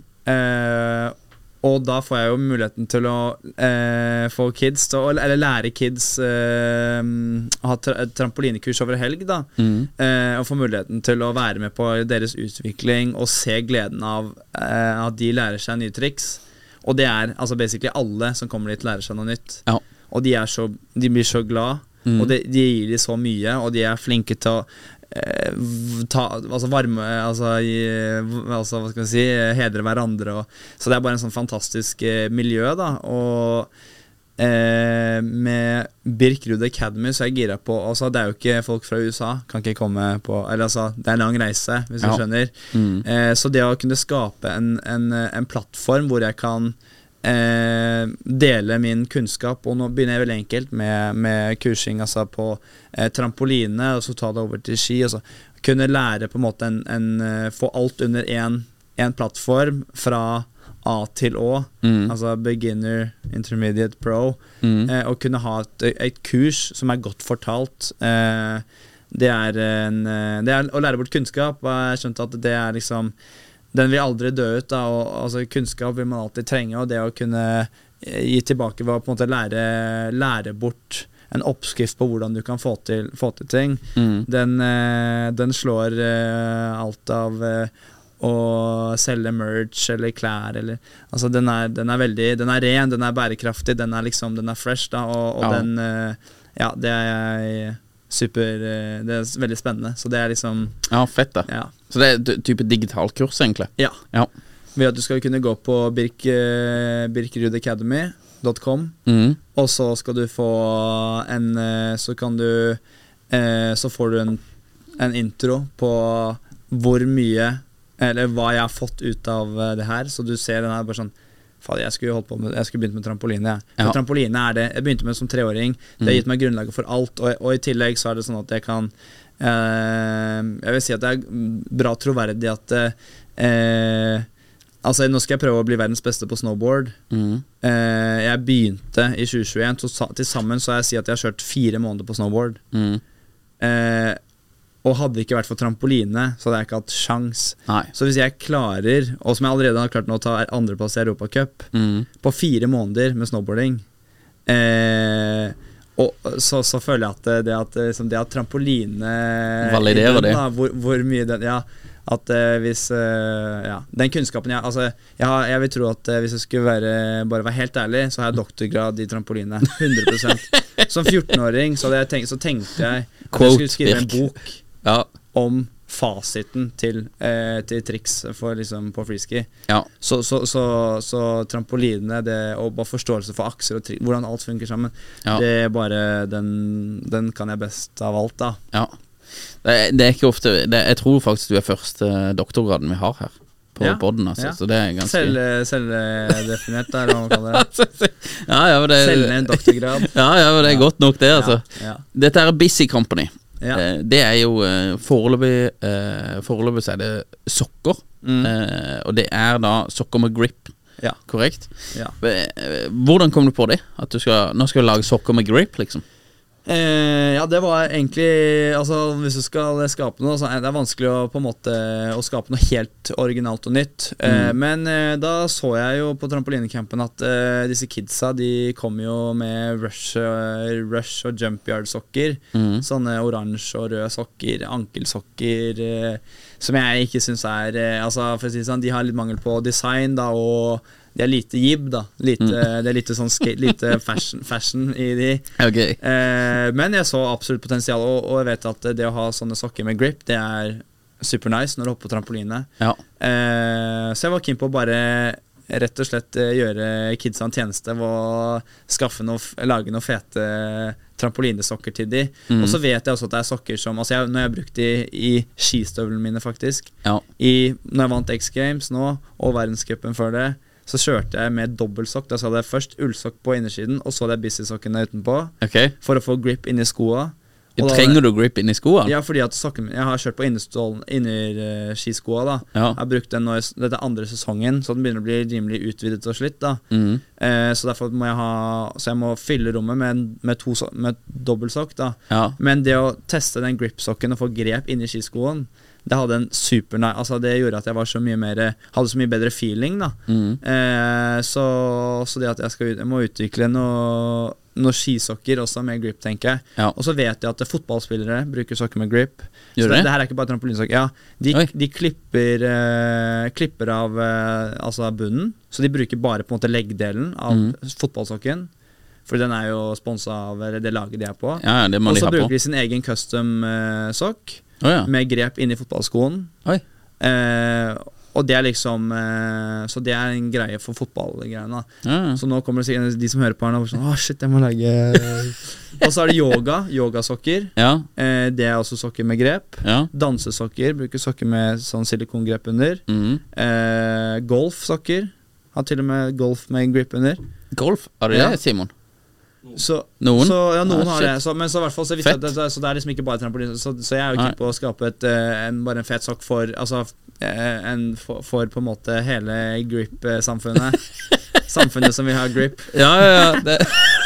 Uh, og da får jeg jo muligheten til å uh, få kids, til å, eller lære kids uh, å ha tra trampolinekurs over helg da. Mm. Uh, og få muligheten til å være med på deres utvikling og se gleden av uh, at de lærer seg nye triks. Og det er altså basically alle som kommer dit lærer seg noe nytt. Ja. Og de, er så, de blir så glad, mm. og de, de gir de så mye, og de er flinke til å Ta, altså varme altså, i, altså hva skal vi si hedre hverandre og, så det er bare en sånn fantastisk eh, miljø da og eh, med Birkerud Academy så er jeg gira på altså, det er jo ikke folk fra U S A kan ikke komme på eller altså det er en lang reise hvis ja. Du skjønner mm. eh, så det å kunne skape en, en, en plattform hvor jeg kan Eh, dele min kunnskap og nå begynner jeg veldig enkelt med, med kursing altså på eh, trampoline og så ta det over til ski og så kunne lære på en måte en, en, få alt under en, en plattform fra A til Å mm. altså beginner, intermediate, pro mm. eh, og kunne ha et, et kurs som er godt fortalt eh, det, er en, det er å lære bort kunnskap og jeg har skjønt at det er liksom den vil aldri dø ut da, og altså, kunnskap vil man alltid trenge, og det å kunne gi tilbake var på en måte lære, lære bort en oppskrift på hvordan du kan få til, få til ting. Mm. Den, eh, den slår eh, alt av eh, å selge merch eller klær, eller, altså den er, den er veldig, den er ren, den er bærekraftig, den er liksom, den er fresh da, og, og ja. Den, eh, ja, det er jeg super, det er veldig spennende så det er liksom ja, fett da ja. Så det er type digitalt kurs egentlig ja. Ja. Ved at du skal kunne gå på birk, birkerud academy dot com mm. og så skal du få en så kan du så får du en, en intro på hvor mye eller hva jeg har fått ut av det her så du ser den her bare sånn jeg skulle holdt på med, jeg skulle begynt med trampoline ja. Ja. Trampoline er det, jeg begynte med som treåring det har gitt meg grunnlaget for alt og, og i tillegg så er det sånn at jeg kan eh, jeg vil si at det er bra troverdig at eh, altså nå skal jeg prøve å bli verdens beste på snowboard mm. eh, jeg begynte i tjue tjueen så til sammen så har jeg si at jeg har kjørt fire måneder på snowboard mm. eh, Og hadde det ikke vært for trampoline, så hadde jeg ikke hatt sjans. Nei. Så hvis jeg klarer, og som jeg allerede har klart nå å ta andreplass i Europacup, mm. på fire måneder med snowboarding, eh, og så, så føler jeg at det, det at, liksom, det at trampoline validerer den, det da, hvor, hvor mye den, ja, at uh, hvis uh, ja, den kunnskapen jeg, altså, jeg, har, jeg vil tro at uh, hvis jeg skulle være, bare være helt ærlig, så har jeg doktorgrad i trampoline hundre prosent. Som fjortenåring så, tenkt, så tenkte jeg at Quote, jeg skulle skrive en bok ja. om fasiten til, uh, til triks for, liksom, på freeski. Ja. Så, så, så, så trampoline det, og bare forståelse for akser og triks, hvordan alt funker sammen, ja. det er bare den, den kan jeg best av alt da. Ja. Det er, det er ikke ofte det, jeg tror faktisk du er første doktorgraden vi har her på ja, podden altså, ja. Så det er ganske Selv, Selvdefinert der hva man kaller det. ja, ja, det Selvnevnt doktorgrad. ja, ja, det er ja. godt nok det altså. ja, ja. Dette er Busy Company ja. Det er jo foreløpig Foreløpig så er det sokker mm. Og det er da sokker med grip ja. Korrekt ja. Hvordan kom du på det? At du skal, nå skal du lage sokker med grip liksom Eh, ja, det var egentlig altså, hvis du skal skape noe så er det vanskelig å, på en måte, å skape noe helt originalt og nytt mm. eh, Men eh, da så jeg jo på trampolinecampen at eh, disse kidsa de kom jo med rush, uh, rush og jumpyard sokker mm. Sånne oransje og røde sokker, ankelsokker eh, Som jeg ikke synes er eh, altså, for å si sånn, de har litt mangel på design da, og det er lite jib da lite, mm. Det er lite, sånn skate, lite fashion, fashion i de okay. eh, Men jeg så absolutt potensial og, og jeg vet at det å ha sånne sokker med grip det er super nice når du hopper på trampoline ja. eh, Så jeg var keen på å bare rett og slett gjøre kidsa en tjeneste ved å skaffe noe, lage noen fete trampolinesokker til de mm. Og så vet jeg også at det er sokker som altså jeg, når jeg har brukt de i skistøvlene mine faktisk ja. I, når jeg vant X Games nå og verdenscupen før det så kjørte jeg med dobbeltsokk. Da så hadde jeg først ullsokk på innersiden, og så hadde jeg busy-sokkene utenpå. Okay. For å få grip inn i skoa. Da, trenger du grip inn i skoa? Ja, fordi at sokken, jeg har kjørt på innerskiskoa da. Ja. Jeg har brukt den nå, dette er andre sesongen, så den begynner å bli rimelig utvidet og slitt da. Mm. Eh, så derfor må jeg ha, så jeg må fylle rommet med, med, to, med dobbeltsokk da. Ja. Men det å teste den grip-sokken og få grep inn i skiskoen, det hadde en super altså det gjorde at jeg var så mye mer hadde så mye bedre feeling da mm. eh, så, så det at jeg, skal, jeg må utvikle noe, noe skisokker også med grip tenker jeg ja. Og så vet jeg at fotballspillere bruker sokker med grip Gjør så det, det? det her er ikke bare trampolinsokker ja, de, de klipper, eh, klipper av eh, altså bunnen så de bruker bare på en måte leggdelen av mm. fotballsokken for den er jo sponset av det laget de er på ja, det må og så de ha bruker på. de sin egen custom eh, sokk Oh, ja. med grep inn i fotballskoen eh, og det er liksom eh, så det er en greie for fotballgreiene ja. Så nå kommer det sikkert de som hører på her nå sånn, åh shit, jeg må lage og så er det yoga, yogasokker ja. eh, det er også sokker med grep ja. Dansesokker, bruker sokker med sånn silikongrep under mm. eh, golfsokker har til og med golf med grip under golf, er det ja. det Simon? Så, noen? Så, ja, noen ah, har det så, men så, i hvert fall, så, det, det, så det er liksom ikke bare trampoline så, så jeg er jo ikke på å skape et, en, bare en fet sokk for altså, en, for, for på en måte hele grip-samfunnet Samfunnet som vil ha grip ja, ja, ja det.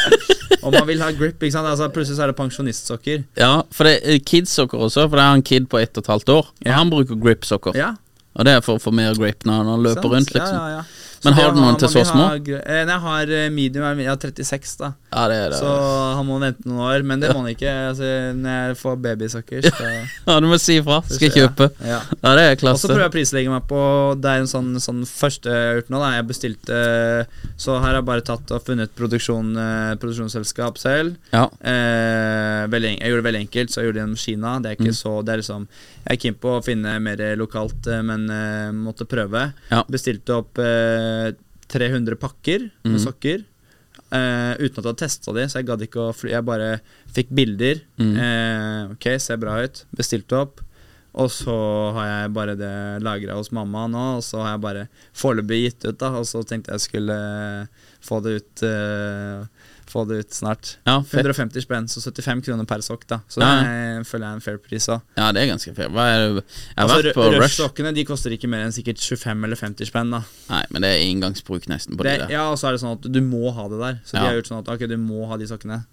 Og man vil ha grip, ikke sant? Altså, plutselig så er det pensjonistsokker ja, for det er kids-sokker også for det er en kid på ett og et halvt år og ja. Han bruker grip-sokker ja. Og det er for å få mer grip når han løper sant? Rundt liksom. Ja, ja, ja. Men har du noen til så små? Ha, jeg har medium, jeg har trettiseks da ja, det er det. Så han må vente noen år Men det må han ikke altså, når jeg får babysokker så... Ja, du må si ifra, skal jeg kjøpe ja. Ja, det er klasse Og så prøver jeg å prislegge meg på Det er en sånn, sånn første jeg har gjort nå da. Jeg bestilte Så her har jeg bare tatt og funnet produksjon, produksjonsselskap selv ja. eh, veldig, Jeg gjorde det veldig enkelt Så jeg gjorde det gjennom Kina Det er ikke mm. så Det er liksom Jeg er keen på å finne mer lokalt Men eh, måtte prøve ja. Bestilte opp eh, tre hundre pakker med mm. sokker uh, uten at jeg hadde testet det, så jeg gadd ikke å fly. Jeg bare fikk bilder mm. uh, ok, ser bra ut, bestilte opp og så har jeg bare det lagret hos mamma nå, og så har jeg bare foreløpig gitt ut da, og så tenkte jeg skulle få det ut uh, få det ut snart ja, hundre og femti spenn, så syttifem kroner per sokk da. Så ja. Det føler jeg er en fair pris også. Ja, det er ganske fair. Hva er det? Jeg har altså, vært på Rush-sokkene, de koster ikke mer enn sikkert tjuefem eller femti spenn da. Nei, men det er engangsbruk nesten på det, det der. Ja, og så er det sånn at du må ha det der. Så ja. De har gjort sånn at ok, du må ha de sokkene.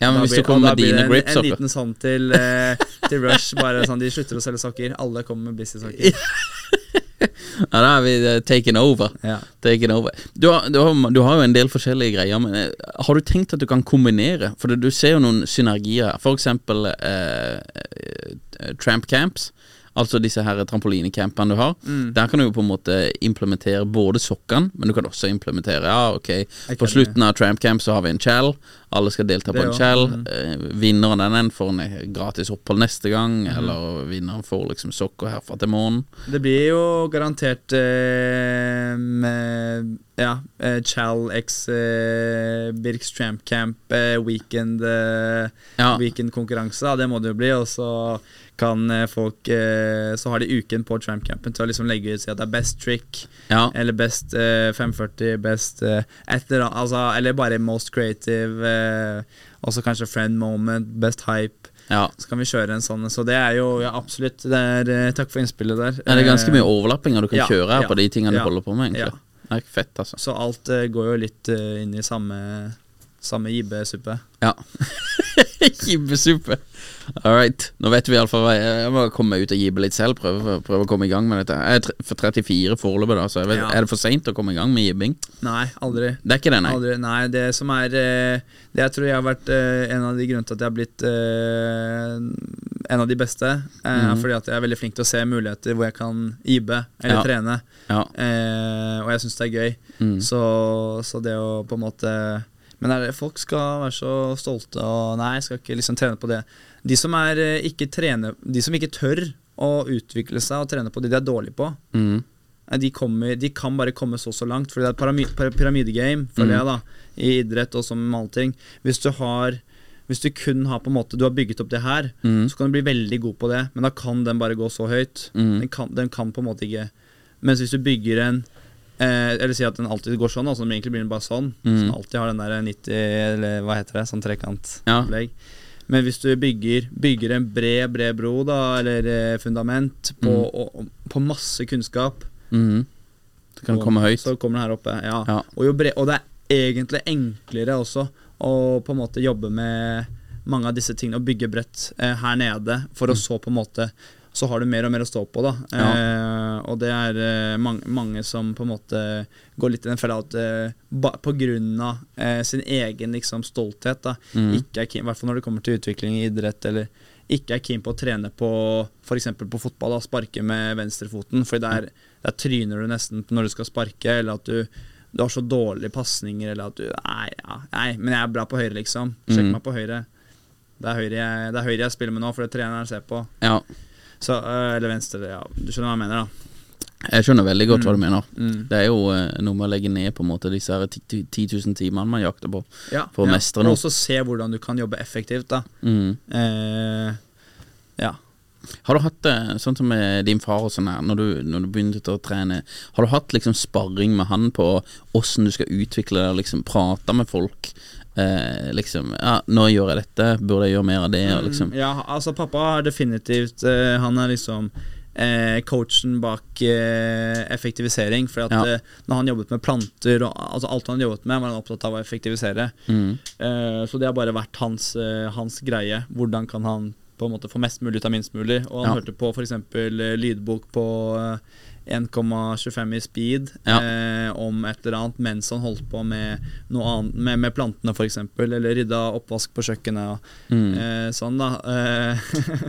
Ja, men da hvis blir, du kommer og da med blir dine det en, en grip-sokker. liten sånn til, eh, til Rush, bare sånn, de slutter å selge sokker, alle kommer med Blizzard-sokker. Ja, da er vi uh, taken over. Ja. Taken over. Du, har, du, har, du har jo en del forskjellige greier, men uh, har du tenkt at du kan kombinere? For det, du ser jo noen synergier. For eksempel uh, uh, tramp camps, altså disse her trampolinecampene du har. Mm. Der kan du jo på en måte implementere både sokkene, men du kan også implementere, ja, ok, på slutten av tramp camp så har vi en chall, alle skal delta på en chall, mm. uh, vinneren av den får en gratis opphold neste gang, mm. eller vinneren får liksom sokker herfra til morgen. Det blir jo garantert eh, med, ja, eh, chall x eh, Birks Tramp Camp eh, weekend eh, ja. weekend konkurranse, det må det jo bli, og så kan folk, eh, så har de uken på Tramp Campen til å liksom legge ut, si at det er best trick, ja. eller best eh, fem førti, best eh, etter, altså, eller bare most creative, eh, også kanskje friend moment, best hype, ja. Så kan vi kjøre en sånn, så det er jo, ja, absolutt, det er, eh, takk for innspillet der. Ja, det er ganske mye overlappinger du kan ja, kjøre her ja, på de tingene ja, du holder på med, egentlig. Ja. Det er ikke fett, altså. Så alt uh, går jo litt uh, inn i samme, samme jibbesuppe. Ja. Jibbesuppe. All right. Nå vet vi i alle fall hva jeg, jeg må komme ut og jibbe litt selv, prøve, prøve å komme i gang med dette. Jeg er for trettifire foreløpet da, så jeg vet, ja. Er det for sent å komme i gang med jibbing? Nei, aldri. Det er ikke det, nei? Aldri. Nei, det som er, uh, det jeg tror jeg har vært uh, en av de grunnene til at jeg har blitt uh, en av de beste, uh, mm. fordi at jeg er veldig flink til å se muligheter hvor jeg kan jibbe, eller ja. trene, ja. Uh, og jeg synes det er gøy. Mm. Så, så det å på en måte... Men er, folk skal være så stolte, og nei, jeg skal ikke liksom trene på det. De som, er, ikke, trene, de som ikke tør å utvikle seg og trene på det de er dårlige på, mm. de, kommer, de kan bare komme så så langt, fordi det er et pyramidegame, føler mm. jeg da, i idrett og som med alle ting. Hvis du har... Hvis du kun har på en måte, du har bygget opp det her, mm. så kan du bli veldig god på det, men da kan den bare gå så høyt. Mm. Den, kan, den kan på en måte ikke... Mens hvis du bygger en... Eh, eller si at den alltid går sånn, altså egentlig blir den bare sånn, mm. så den alltid har den der nitti, eller hva heter det, sånn trekant ja. Men hvis du bygger, bygger en bred, bred bro da, eller eh, fundament på, mm. og, og, på masse kunnskap, mm. så kan det komme høyt, så kommer den her oppe, ja, ja. Og, jo bred, og det er egentlig enklere også å på en måte jobbe med mange av disse tingene, og bygge bredt eh, her nede, for mm. å så på en måte så har du mer og mer å stå på da, ja. eh, og det er eh, mange, mange som på en måte går litt i den fella at eh, ba, på grunn av eh, sin egen liksom stolthet da, mm. ikke er keen, i hvert fall når det kommer til utvikling i idrett, eller ikke er keen på å trene på, for eksempel på fotball da, sparke med venstrefoten, for der, der tryner du nesten når du skal sparke, eller at du, du har så dårlige passninger, eller at du, nei, ja, nei, men jeg er bra på høyre liksom, sjekk mm. meg på høyre, det er høyre, jeg, det er høyre jeg spiller med nå, for det treneren ser på, ja. Så, eller venstre, ja, du skjønner hva jeg mener da. Jeg skjønner veldig godt mm. hva du mener. Mm. Det er jo uh, noe med å legge ned på en måte disse ti tusen timene man jakter på, ja, for å ja. mestre noe. Og også se hvordan du kan jobbe effektivt da. Mm. Eh, ja. Har du hatt det, sånn som med din far og sånn her, når du, når du begynte å trene, har du hatt liksom sparring med han på hvordan du skal utvikle deg, liksom prate med folk, Eh, liksom, ja, nå gjør jeg dette, burde jeg gjøre mer av det og liksom. Ja, altså pappa har definitivt eh, han er liksom eh, coachen bak eh, effektivisering, for at ja. eh, når han jobbet med planter og, altså alt han jobbet med var han opptatt av å effektivisere, mm. eh, så det har bare vært hans, eh, hans greie, hvordan kan han på en måte få mest mulig ut av minst mulig, og han ja. hørte på for eksempel eh, lydbok på eh, en komma tjuefem i speed ja. eh, om et eller annet mens han holdt på med noe annet, med, med plantene for eksempel, eller rydda oppvask på kjøkkenet og, mm. eh, sånn da eh,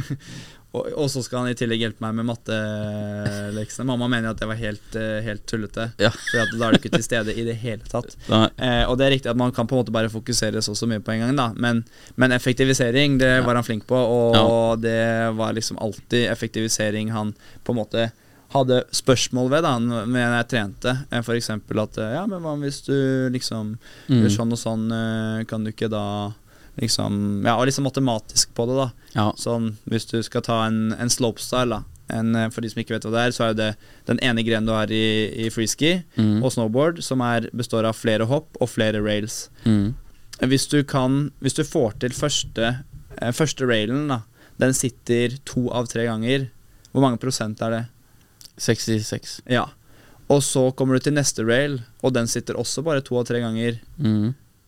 og, og så skal han i tillegg hjelpe meg med matteleksene. Mamma mener at det var helt, helt tullete, ja. for at da er du ikke til stede i det hele tatt, eh, og det er riktig at man kan på en måte bare fokusere så, så mye på en gang da, men, men effektivisering det ja. var han flink på, og ja. det var liksom alltid effektivisering han på en måte hadde spørsmål ved da, når jeg trente, for eksempel at, ja, men hva hvis du liksom mm. gjør sånn og sånn, kan du ikke da liksom, ja, og liksom matematisk på det da, ja. Sånn, hvis du skal ta en, en slopestyle da, en, for de som ikke vet hva det er, så er det den ene grenen du har i, i freeski mm. og snowboard, som er, består av flere hopp og flere rails. Mm. Hvis du kan, hvis du får til første, første railen da, den sitter to av tre ganger, hvor mange prosent er det? sekstiseks. Ja. Og så kommer du til neste rail, og den sitter også bare to av tre ganger. Mm.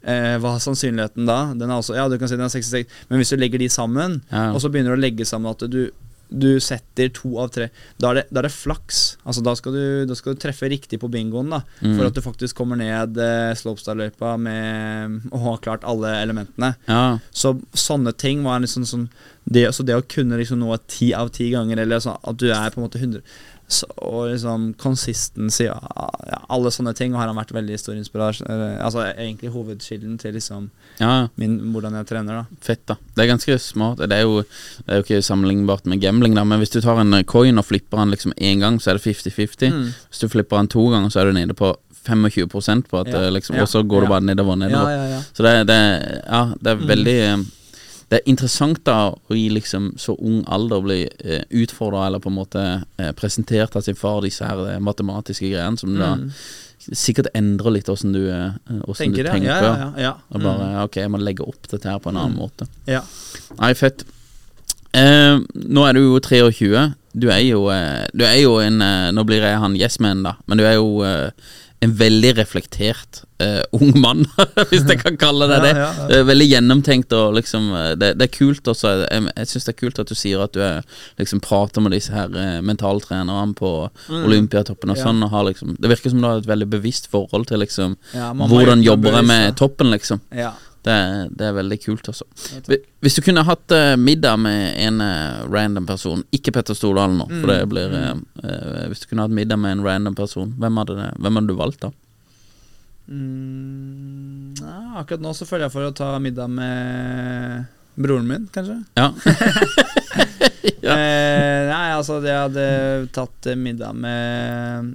eh, hva er sannsynligheten da? Den er også, ja, du kan si den er sekstiseks, men hvis du legger de sammen, Ja. og så begynner du å legge sammen at du, du setter to av tre, da er det, da er det flaks. Altså da skal, du, da skal du treffe riktig på bingoen da, Mm. for at du faktisk kommer ned eh, Slopestyle-løypa med å ha klart alle elementene. Ja. Så sånne ting var liksom sånn det, så det å kunne liksom nå ti av ti ganger, eller sånn at du er på en måte hundre, så, og liksom consistency, ja, ja, alle sånne ting har han vært veldig stor inspirasjon, eller, altså egentlig hovedskilden til liksom Ja, min, hvordan jeg trener da. fett da. Det er ganske smart. Det er jo, det er jo ikke sammenlignbart med gambling da, men hvis du tar en eh, coin og flipper den liksom en gang, så er det femti femti. Mm. Hvis du flipper den to ganger, så er du nede på tjuefem prosent på at Ja. eh, liksom, Ja. og så går du Ja. bare nedover, nedover. Ja, ja, ja. Så det, det, ja, det er veldig eh, Det er interessant da å i liksom så ung alder bli eh, utfordret eller på en måte eh, presentert av sin far disse her eh, matematiske greiene som da Mm. sikkert endrer litt hvordan du, eh, hvordan du Tenker det, tenker. ja, ja, ja, ja. Og bare, ok, jeg må legge opp dette her på en annen Mm. måte. Ja. Nei, fett. Eh, nå er du jo tjuetre. Du er jo, eh, du er jo en eh, Nå blir jeg han yes-man da, men du er jo eh, en veldig reflektert eh, ung mann, hvis jeg kan kalle det det. Ja, ja, ja. Det er veldig gjennomtenkt og liksom eh, det, det er kult også. Jeg, jeg synes det er kult at du sier at du er, liksom prater med disse her eh, mentaltrenerne på Mm. Olympiatoppen og Ja. sånn, og har liksom det virker som du har et veldig bevisst forhold til liksom Ja, mamma hvordan er jobber jeg bevisst, med ja. toppen, liksom. Ja. Det, er- det er veldig kult også. Hvi- Hvis du kunne hatt eh, middag med en eh, random person, ikke Petter Stordalen nå, for det blir eh, eh, hvis du kunne hatt middag med en random person, hvem hadde, det, hvem hadde du valgt da? Mm, ja, akkurat nå så føler jeg for å ta middag med broren min, kanskje. Ja. Ja. Eh, nei, altså jeg hadde tatt eh, middag med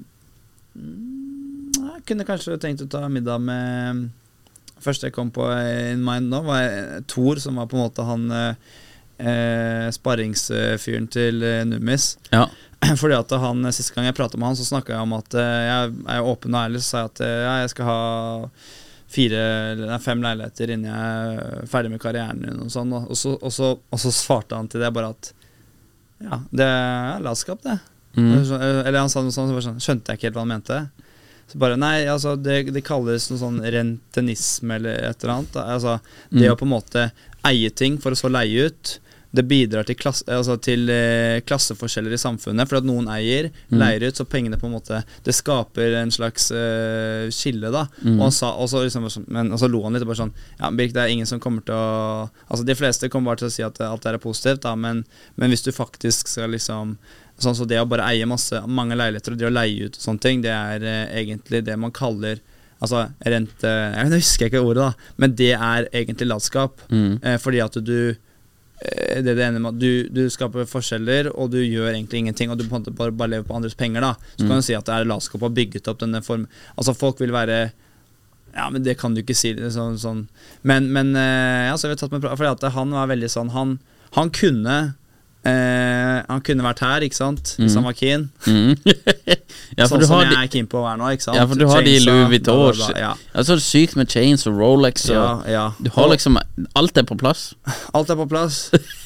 mm, Jeg kunne kanskje tenkt å ta middag med første jeg kom på in mind nå, var Thor, som var på en måte han eh, eh, sparringsfyren til eh, Nummis. Ja. Fordi at han, siste gang jeg pratet med han, så snakket jeg om at eh, jeg er åpen og ærlig, så sa jeg at eh, ja, jeg skal ha fire, nei, fem leiligheter innen jeg er ferdig med karrieren min og sånn, og så, og, så, og så svarte han til det bare at ja, det er latskap det. Mm. Eller han sa noe sånt, så bare sånn, skjønte jeg ikke helt hva han mente. Så bare, nei, altså det, det kalles noe sånn rentenisme eller et eller annet da. Altså det Mm. å på en måte eie ting for å så leie ut, det bidrar til, klasse, altså til eh, klasseforskjeller i samfunnet, for at noen eier, Mm. leier ut, så pengene på en måte, det skaper en slags eh, skille da. Mm. Og han sa, og så liksom, bare sånn- men og så lo han litt, og bare sånn, ja, Birk, det er ingen som kommer til å, altså de fleste kommer bare til å si at alt er positivt da, men, men hvis du faktisk skal liksom, sånn så det å bare eie masse, mange leiligheter og det å leie ut og sånne ting, det er eh, egentlig det man kaller, altså rente, jeg husker ikke ordet da, men det er egentlig latskap, Mm. eh, fordi at du eh, det er det ene med at du, du skaper forskjeller, og du gjør egentlig ingenting, og du på en måte bare, bare lever på andres penger da. Så kan du si at det er latskap å ha bygget opp denne form. Altså folk vil være, ja, men det kan du ikke si sånn, sånn. Men, men eh, ja, så har vi tatt med, fordi at han var veldig sånn, han, han kunne eh, han kunne vært her, ikke sant, hvis han var keen. Mm. Ja, for sånn du som har jeg de, er keen på å være nå, ikke sant. ja, for du har de Chainsaw, Louis bla, Vuitton. bla, bla, ja. Ja, så er det sykt med chains og Rolex og Ja, ja. du har liksom alt er på plass. Alt er på plass.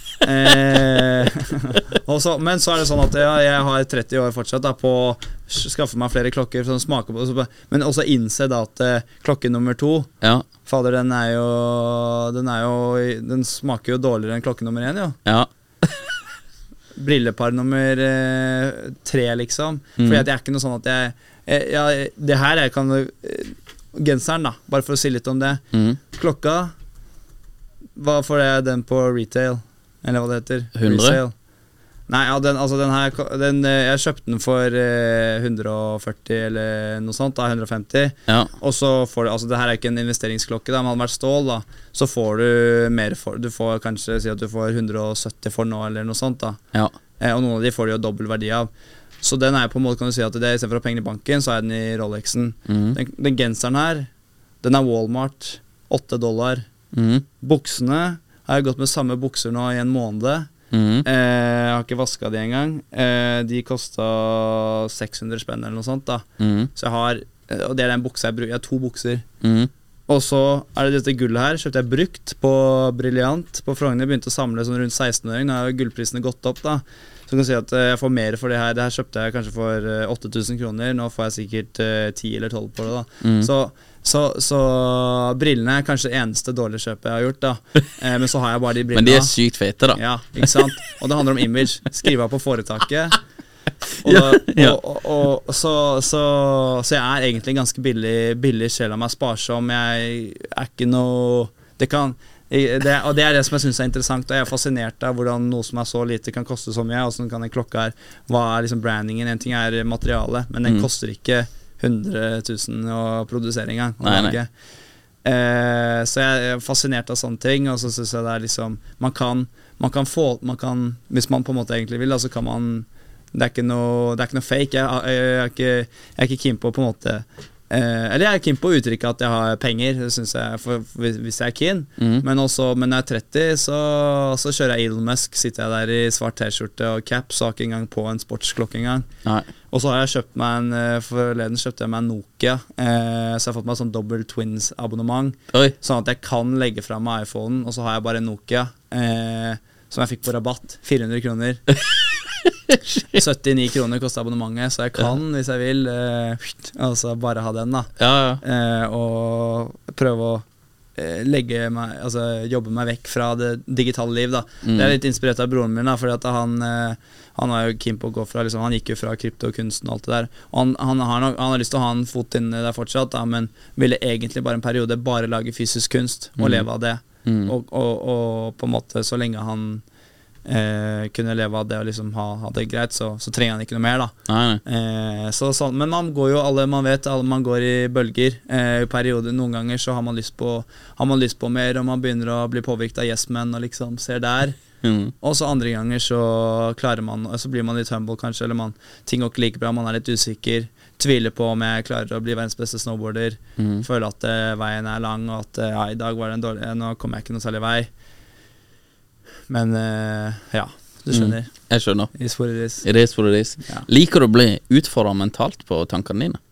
eh, og så, men så er det sånn at ja, jeg har tretti år fortsatt da, på å skaffe meg flere klokker som smaker på, så, men også innse da at eh, klokke nummer to, Ja, fader, den er jo Den er jo Den smaker jo dårligere enn klokke nummer én, jo. ja. Brillepar nummer eh, tre, liksom. Mm. Fordi at jeg er ikke noe sånn at jeg, jeg, jeg Det her er kan eh, genseren, da, bare for å si litt om det. Mm. Klokka, hva får jeg den på retail? Eller hva det heter? hundre? Resale. Nei, ja, den, altså den her den, eh, jeg kjøpte den for eh, hundre og førti eller noe sånt, da, hundre og femti. Ja. Og så får du, altså det her er ikke en investeringsklokke da, men hadde det vært stål da, så får du mer for, du får kanskje si at du får hundre og sytti for nå, eller noe sånt da. Ja. Eh, og noen av de får du jo dobbelt verdi av. Så den er på en måte, kan du si at det, i stedet for å ha penger i banken, så er den i Rolexen. Mm. Den, den genseren her, den er Walmart, åtte dollar. Mm. Buksene, har jeg gått med samme bukser nå i en måned. Mm. Eh, jeg har ikke vasket de engang. Eh, de kostet seks hundre spenn eller noe sånt da. Mm. Så jeg har, eh, og det er den buksa jeg bruker, jeg har to bukser. Mm. Og så er det dette gullet her, kjøpte jeg brukt på Brilliant på Frogner, begynte å samle sånn rundt seksten-åring, nå har jo gullprisene gått opp da. Så du kan si at jeg får mer for det her. Det her kjøpte jeg kanskje for åtte tusen kroner. Nå får jeg sikkert ti eller tolv på det da. Mm. Så, så, så brillene er kanskje det eneste dårlige kjøpet jeg har gjort da. eh, Men så har jeg bare de brillene. Men de er sykt fete da. Ja, ikke sant? Og det handler om image. Skrive av på foretaket. Og, da, ja. og, og, og så, så, så jeg er egentlig ganske billig, billig selv om jeg er sparsom. Jeg er ikke noe Det kan det, og det er det som jeg synes er interessant. Og jeg er fascinert av hvordan noe som er så lite kan koste så mye. Og sånn kan en klokke her. Hva er liksom brandingen? En ting er materiale, men den mm. koster ikke hundre tusen å produsere en gang. Nei, nei. Eh, så jeg er fascinert av sånne ting. Og så synes jeg det er liksom Man kan, man kan få man kan, hvis man på en måte egentlig vil da, så kan man Det er ikke noe, det er ikke noe fake. Jeg, jeg, jeg, er ikke, jeg er ikke keen på på en måte eh, Eller jeg er keen på å uttrykke at jeg har penger. Det synes jeg, for, for, hvis jeg er keen mm. Men også, men når jeg er tretti så, så kjører jeg Elon Musk. Sitter jeg der i svart t-skjorte og cap. Så har ikke engang på en sportsklokke engang. Nei. Og så har jeg kjøpt meg en Forleden kjøpte jeg meg en Nokia eh, Så jeg har fått meg sånn Double Twins abonnement. Oi. Sånn at jeg kan legge frem med iPhonen. Og så har jeg bare en Nokia eh, som jeg fikk på rabatt, fire hundre kroner. syttini kroner kostet abonnementet. Så jeg kan, ja. Hvis jeg vil eh, altså bare ha den da ja, ja. Eh, og prøve å eh, legge meg, altså jobbe meg vekk fra det digitale liv da. Mm. Det er litt inspirert av broren min da, fordi at han eh, han er jo keen på å gå fra liksom, han gikk jo fra kryptokunsten og alt det der. Og han, han, har, nok, han har lyst til å ha en fot inn der fortsatt da, men ville egentlig bare en periode bare lage fysisk kunst og mm. leve av det. Mm. Og, og, og på en måte så lenge han eh, kunne leve av det og liksom ha, ha det greit, så, så trenger han ikke noe mer da. Nei, nei. Eh, så, så, men man går jo alle, man vet alle, man går i bølger eh, i perioder. Noen ganger så har man lyst på har man lyst på mer, og man begynner å bli påvirket av yes men og liksom ser der. Mm. Og så andre ganger så klarer man, så blir man litt humble kanskje, eller man, ting går ikke like bra, man er litt usikker, tviler på om jeg klarer å bli verdens beste snowboarder, mm. føler at uh, veien er lang, og at uh, ja, i dag var det en dårlig, nå kommer jeg ikke noe særlig vei. Men uh, ja, du skjønner. Mm. Jeg skjønner. It is what it is. It is what it is. Ja. Liker du å bli utfordret mentalt på tankene dine?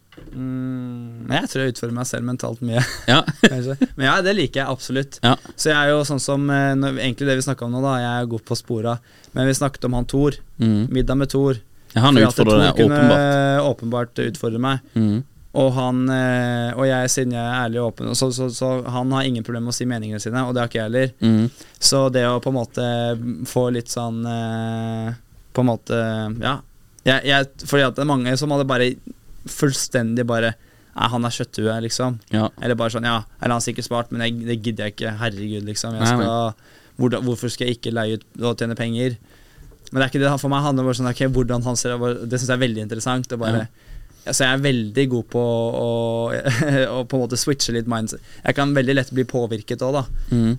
Mm, jeg tror jeg utfordrer meg selv mentalt mye. Ja. Men ja, det liker jeg absolutt. Ja. Så jeg er jo sånn som når, egentlig det vi snakket om nå da, jeg er god på sporet. Men vi snakket om han Thor, mm. middag med Thor. Ja, han utfordrer deg åpenbart. Åpenbart utfordrer meg. Mm. Og han, og jeg, siden jeg er ærlig og åpen, så, så, så han har ingen problem med å si meningene sine, og det har ikke jeg heller. Mm. Så det å på en måte få litt sånn på en måte, ja jeg, jeg, fordi at det er mange som hadde bare fullstendig bare ja, han er kjøtthue liksom ja. Eller bare sånn, ja, eller han er sikkert smart, men jeg, det gidder jeg ikke, herregud liksom jeg skal, hvor, hvorfor skal jeg ikke leie ut og tjene penger? Men det er ikke det, for meg handler det bare sånn okay, hvordan han ser det, det synes jeg er veldig interessant og bare, ja. Altså jeg er veldig god på å, å på en måte switche litt mindset. Jeg kan veldig lett bli påvirket også da mm.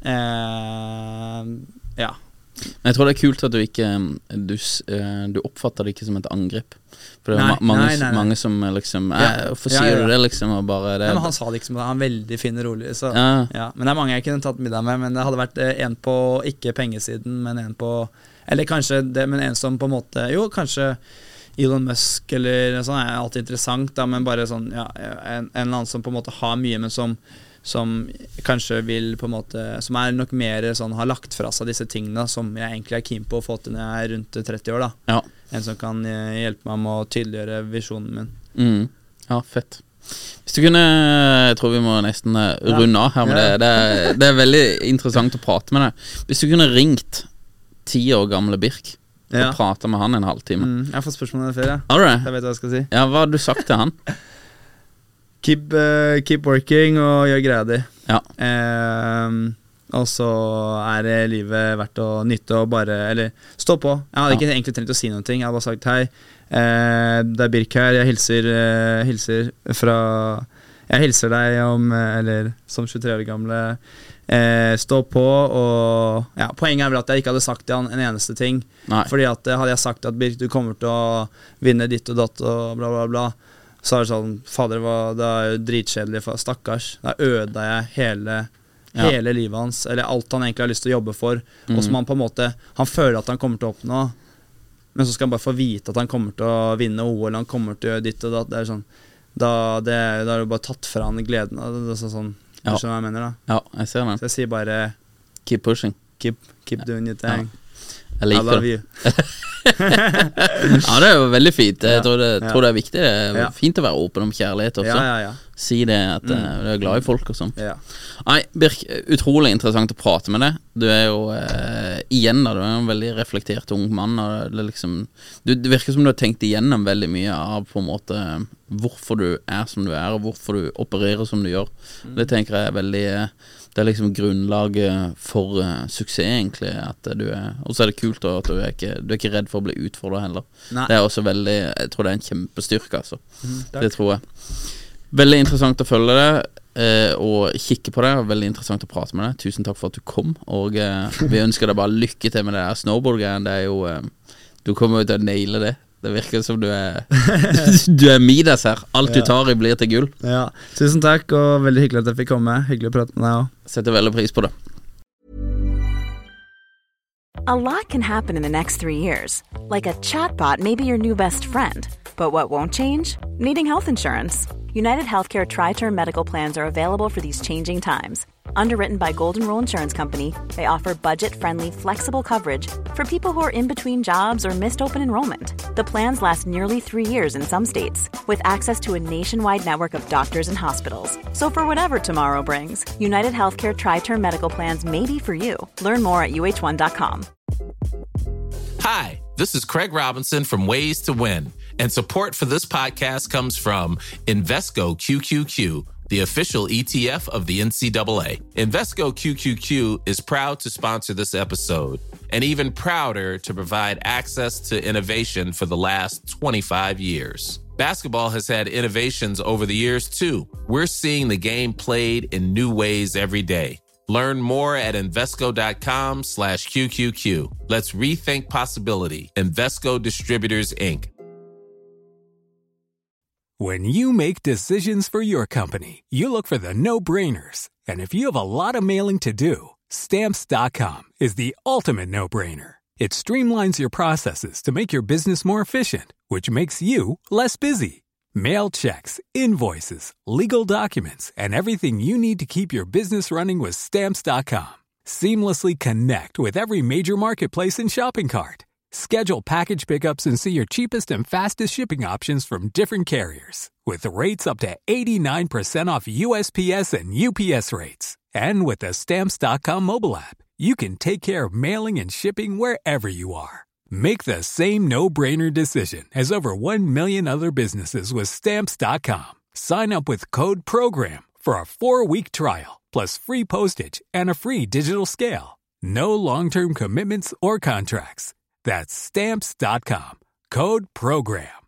eh, ja. Men jeg tror det er kult at du ikke du, du oppfatter det ikke som et angrep. For det er nei, ma mange, nei, nei, nei. mange som liksom ja, hvorfor sier ja, ja. du det liksom og bare det, nei, men han sa det ikke som det, han er veldig fin og rolig så, ja. Ja. Men det er mange jeg kunne tatt middag med. Men det hadde vært en på ikke pengesiden, men en på eller kanskje det, men en som på en måte jo, kanskje Elon Musk eller sånn er alltid interessant da, men bare sånn ja, en, en eller annen som på en måte har mye, men som som kanskje vil på en måte som er nok mer sånn har lagt fra seg disse tingene som jeg egentlig er keen på å få til når jeg er rundt tretti år da ja. En som kan hjelpe meg med å tydeliggjøre visjonen min mm. Ja, fett. Hvis du kunne, jeg tror vi må nesten runde av her med ja. det. Det er, det er veldig interessant å prate med deg. Hvis du kunne ringt ti år gamle Birk ja. og prate med han en halvtime mm. Jeg har fått spørsmål om det før ja. Alright. Jeg vet hva jeg skal si. Ja, hva har du sagt til han? Keep, uh, keep working og gjør greia di ja. um, Og så er livet verdt å nytte og bare, eller stå på. Jeg hadde ja. ikke egentlig trengt å si noen ting. Jeg hadde bare sagt hei, uh, det er Birk her. Jeg hilser, uh, hilser fra Jeg hilser deg om, eller som tjuetre år gamle uh, stå på og ja, poenget er vel at jeg ikke hadde sagt til han en eneste ting. Nei. Fordi at hadde jeg sagt at Birk, du kommer til å vinne ditt og datt og bla bla bla, så er det sånn, fader, det er jo dritkjedelig for stakkars. Da ødela jeg hele, ja. hele livet hans, eller alt han egentlig har lyst til å jobbe for, mm. og som han på en måte, han føler at han kommer til å oppnå, men så skal han bare få vite at han kommer til å vinne O L, han kommer til å gjøre ditt og datt, det er sånn, da, det, da er det bare tatt fra han gleden, det er sånn, ja. Skjønner hva jeg mener da? Ja, jeg ser det. Så jeg sier bare, keep pushing. Keep, keep doing your thing. Ja. I love you. Ja, det er jo veldig fint. Jeg tror det, ja. tror det er viktig. Det er Ja. fint å være åpen om kjærlighet også. Ja, ja, ja. Si det at mm. du er glad i folk og sånn. Ja. Nei, Birk, utrolig interessant å prate med deg. Du er jo eh, igjen da, du er en veldig reflektert ung mann. Og det, liksom, du, det virker som du har tenkt igjennom veldig mye av på en måte hvorfor du er som du er, og hvorfor du opererer som du gjør. Mm. Det tenker jeg er veldig Det er liksom grunnlaget for uh, suksess, egentlig. At du er, og så er det kult da, at du er, ikke, du er ikke redd for å bli utfordret heller. Nei. Det er også veldig Jeg tror det er en kjempestyrke, altså. Mm, det tror jeg. Veldig interessant å følge det eh, og kikke på det. Veldig interessant å prate med deg. Tusen takk for at du kom. Og eh, vi ønsker deg bare lykke til med det der snowboard-greien. Det er jo eh, Du kommer jo til å naile det. Det virker som du er Du er Midas her. Alt du tar i blir til gull. Ja, tusen takk, og veldig hyggelig at jeg fikk komme. Hyggelig å prate med deg også. Setter veldig pris på det. A lot can happen in the next three years. Like a chatbot may be your new best friend. But what won't change? Needing health insurance. United Healthcare Tri-Term Medical Plans are available for these changing times. Underwritten by Golden Rule Insurance Company, they offer budget-friendly, flexible coverage for people who are in between jobs or missed open enrollment. The plans last nearly three years in some states, with access to a nationwide network of doctors and hospitals. So for whatever tomorrow brings, United Healthcare Tri-Term Medical Plans may be for you. Learn more at U H one dot com. Hi, this is Craig Robinson from Ways to Win, and support for this podcast comes from Invesco Q Q Q, the official E T F of the N C double A. Invesco Q Q Q is proud to sponsor this episode, and even prouder to provide access to innovation for the last twenty-five years. Basketball has had innovations over the years, too. We're seeing the game played in new ways every day. Learn more at Invesco.com slash QQQ. Let's rethink possibility. Invesco Distributors, Incorporated. When you make decisions for your company, you look for the no-brainers. And if you have a lot of mailing to do, Stamps dot com is the ultimate no-brainer. It streamlines your processes to make your business more efficient, which makes you less busy. Mail checks, invoices, legal documents, and everything you need to keep your business running with Stamps dot com. Seamlessly connect with every major marketplace and shopping cart. Schedule package pickups and see your cheapest and fastest shipping options from different carriers, with rates up to eighty-nine percent off U S P S and U P S rates. And with the Stamps dot com mobile app, you can take care of mailing and shipping wherever you are. Make the same no-brainer decision as over one million other businesses with Stamps dot com. Sign up with code PROGRAM for a four-week trial, plus free postage and a free digital scale. No long-term commitments or contracts. That's Stamps dot com. Code PROGRAM.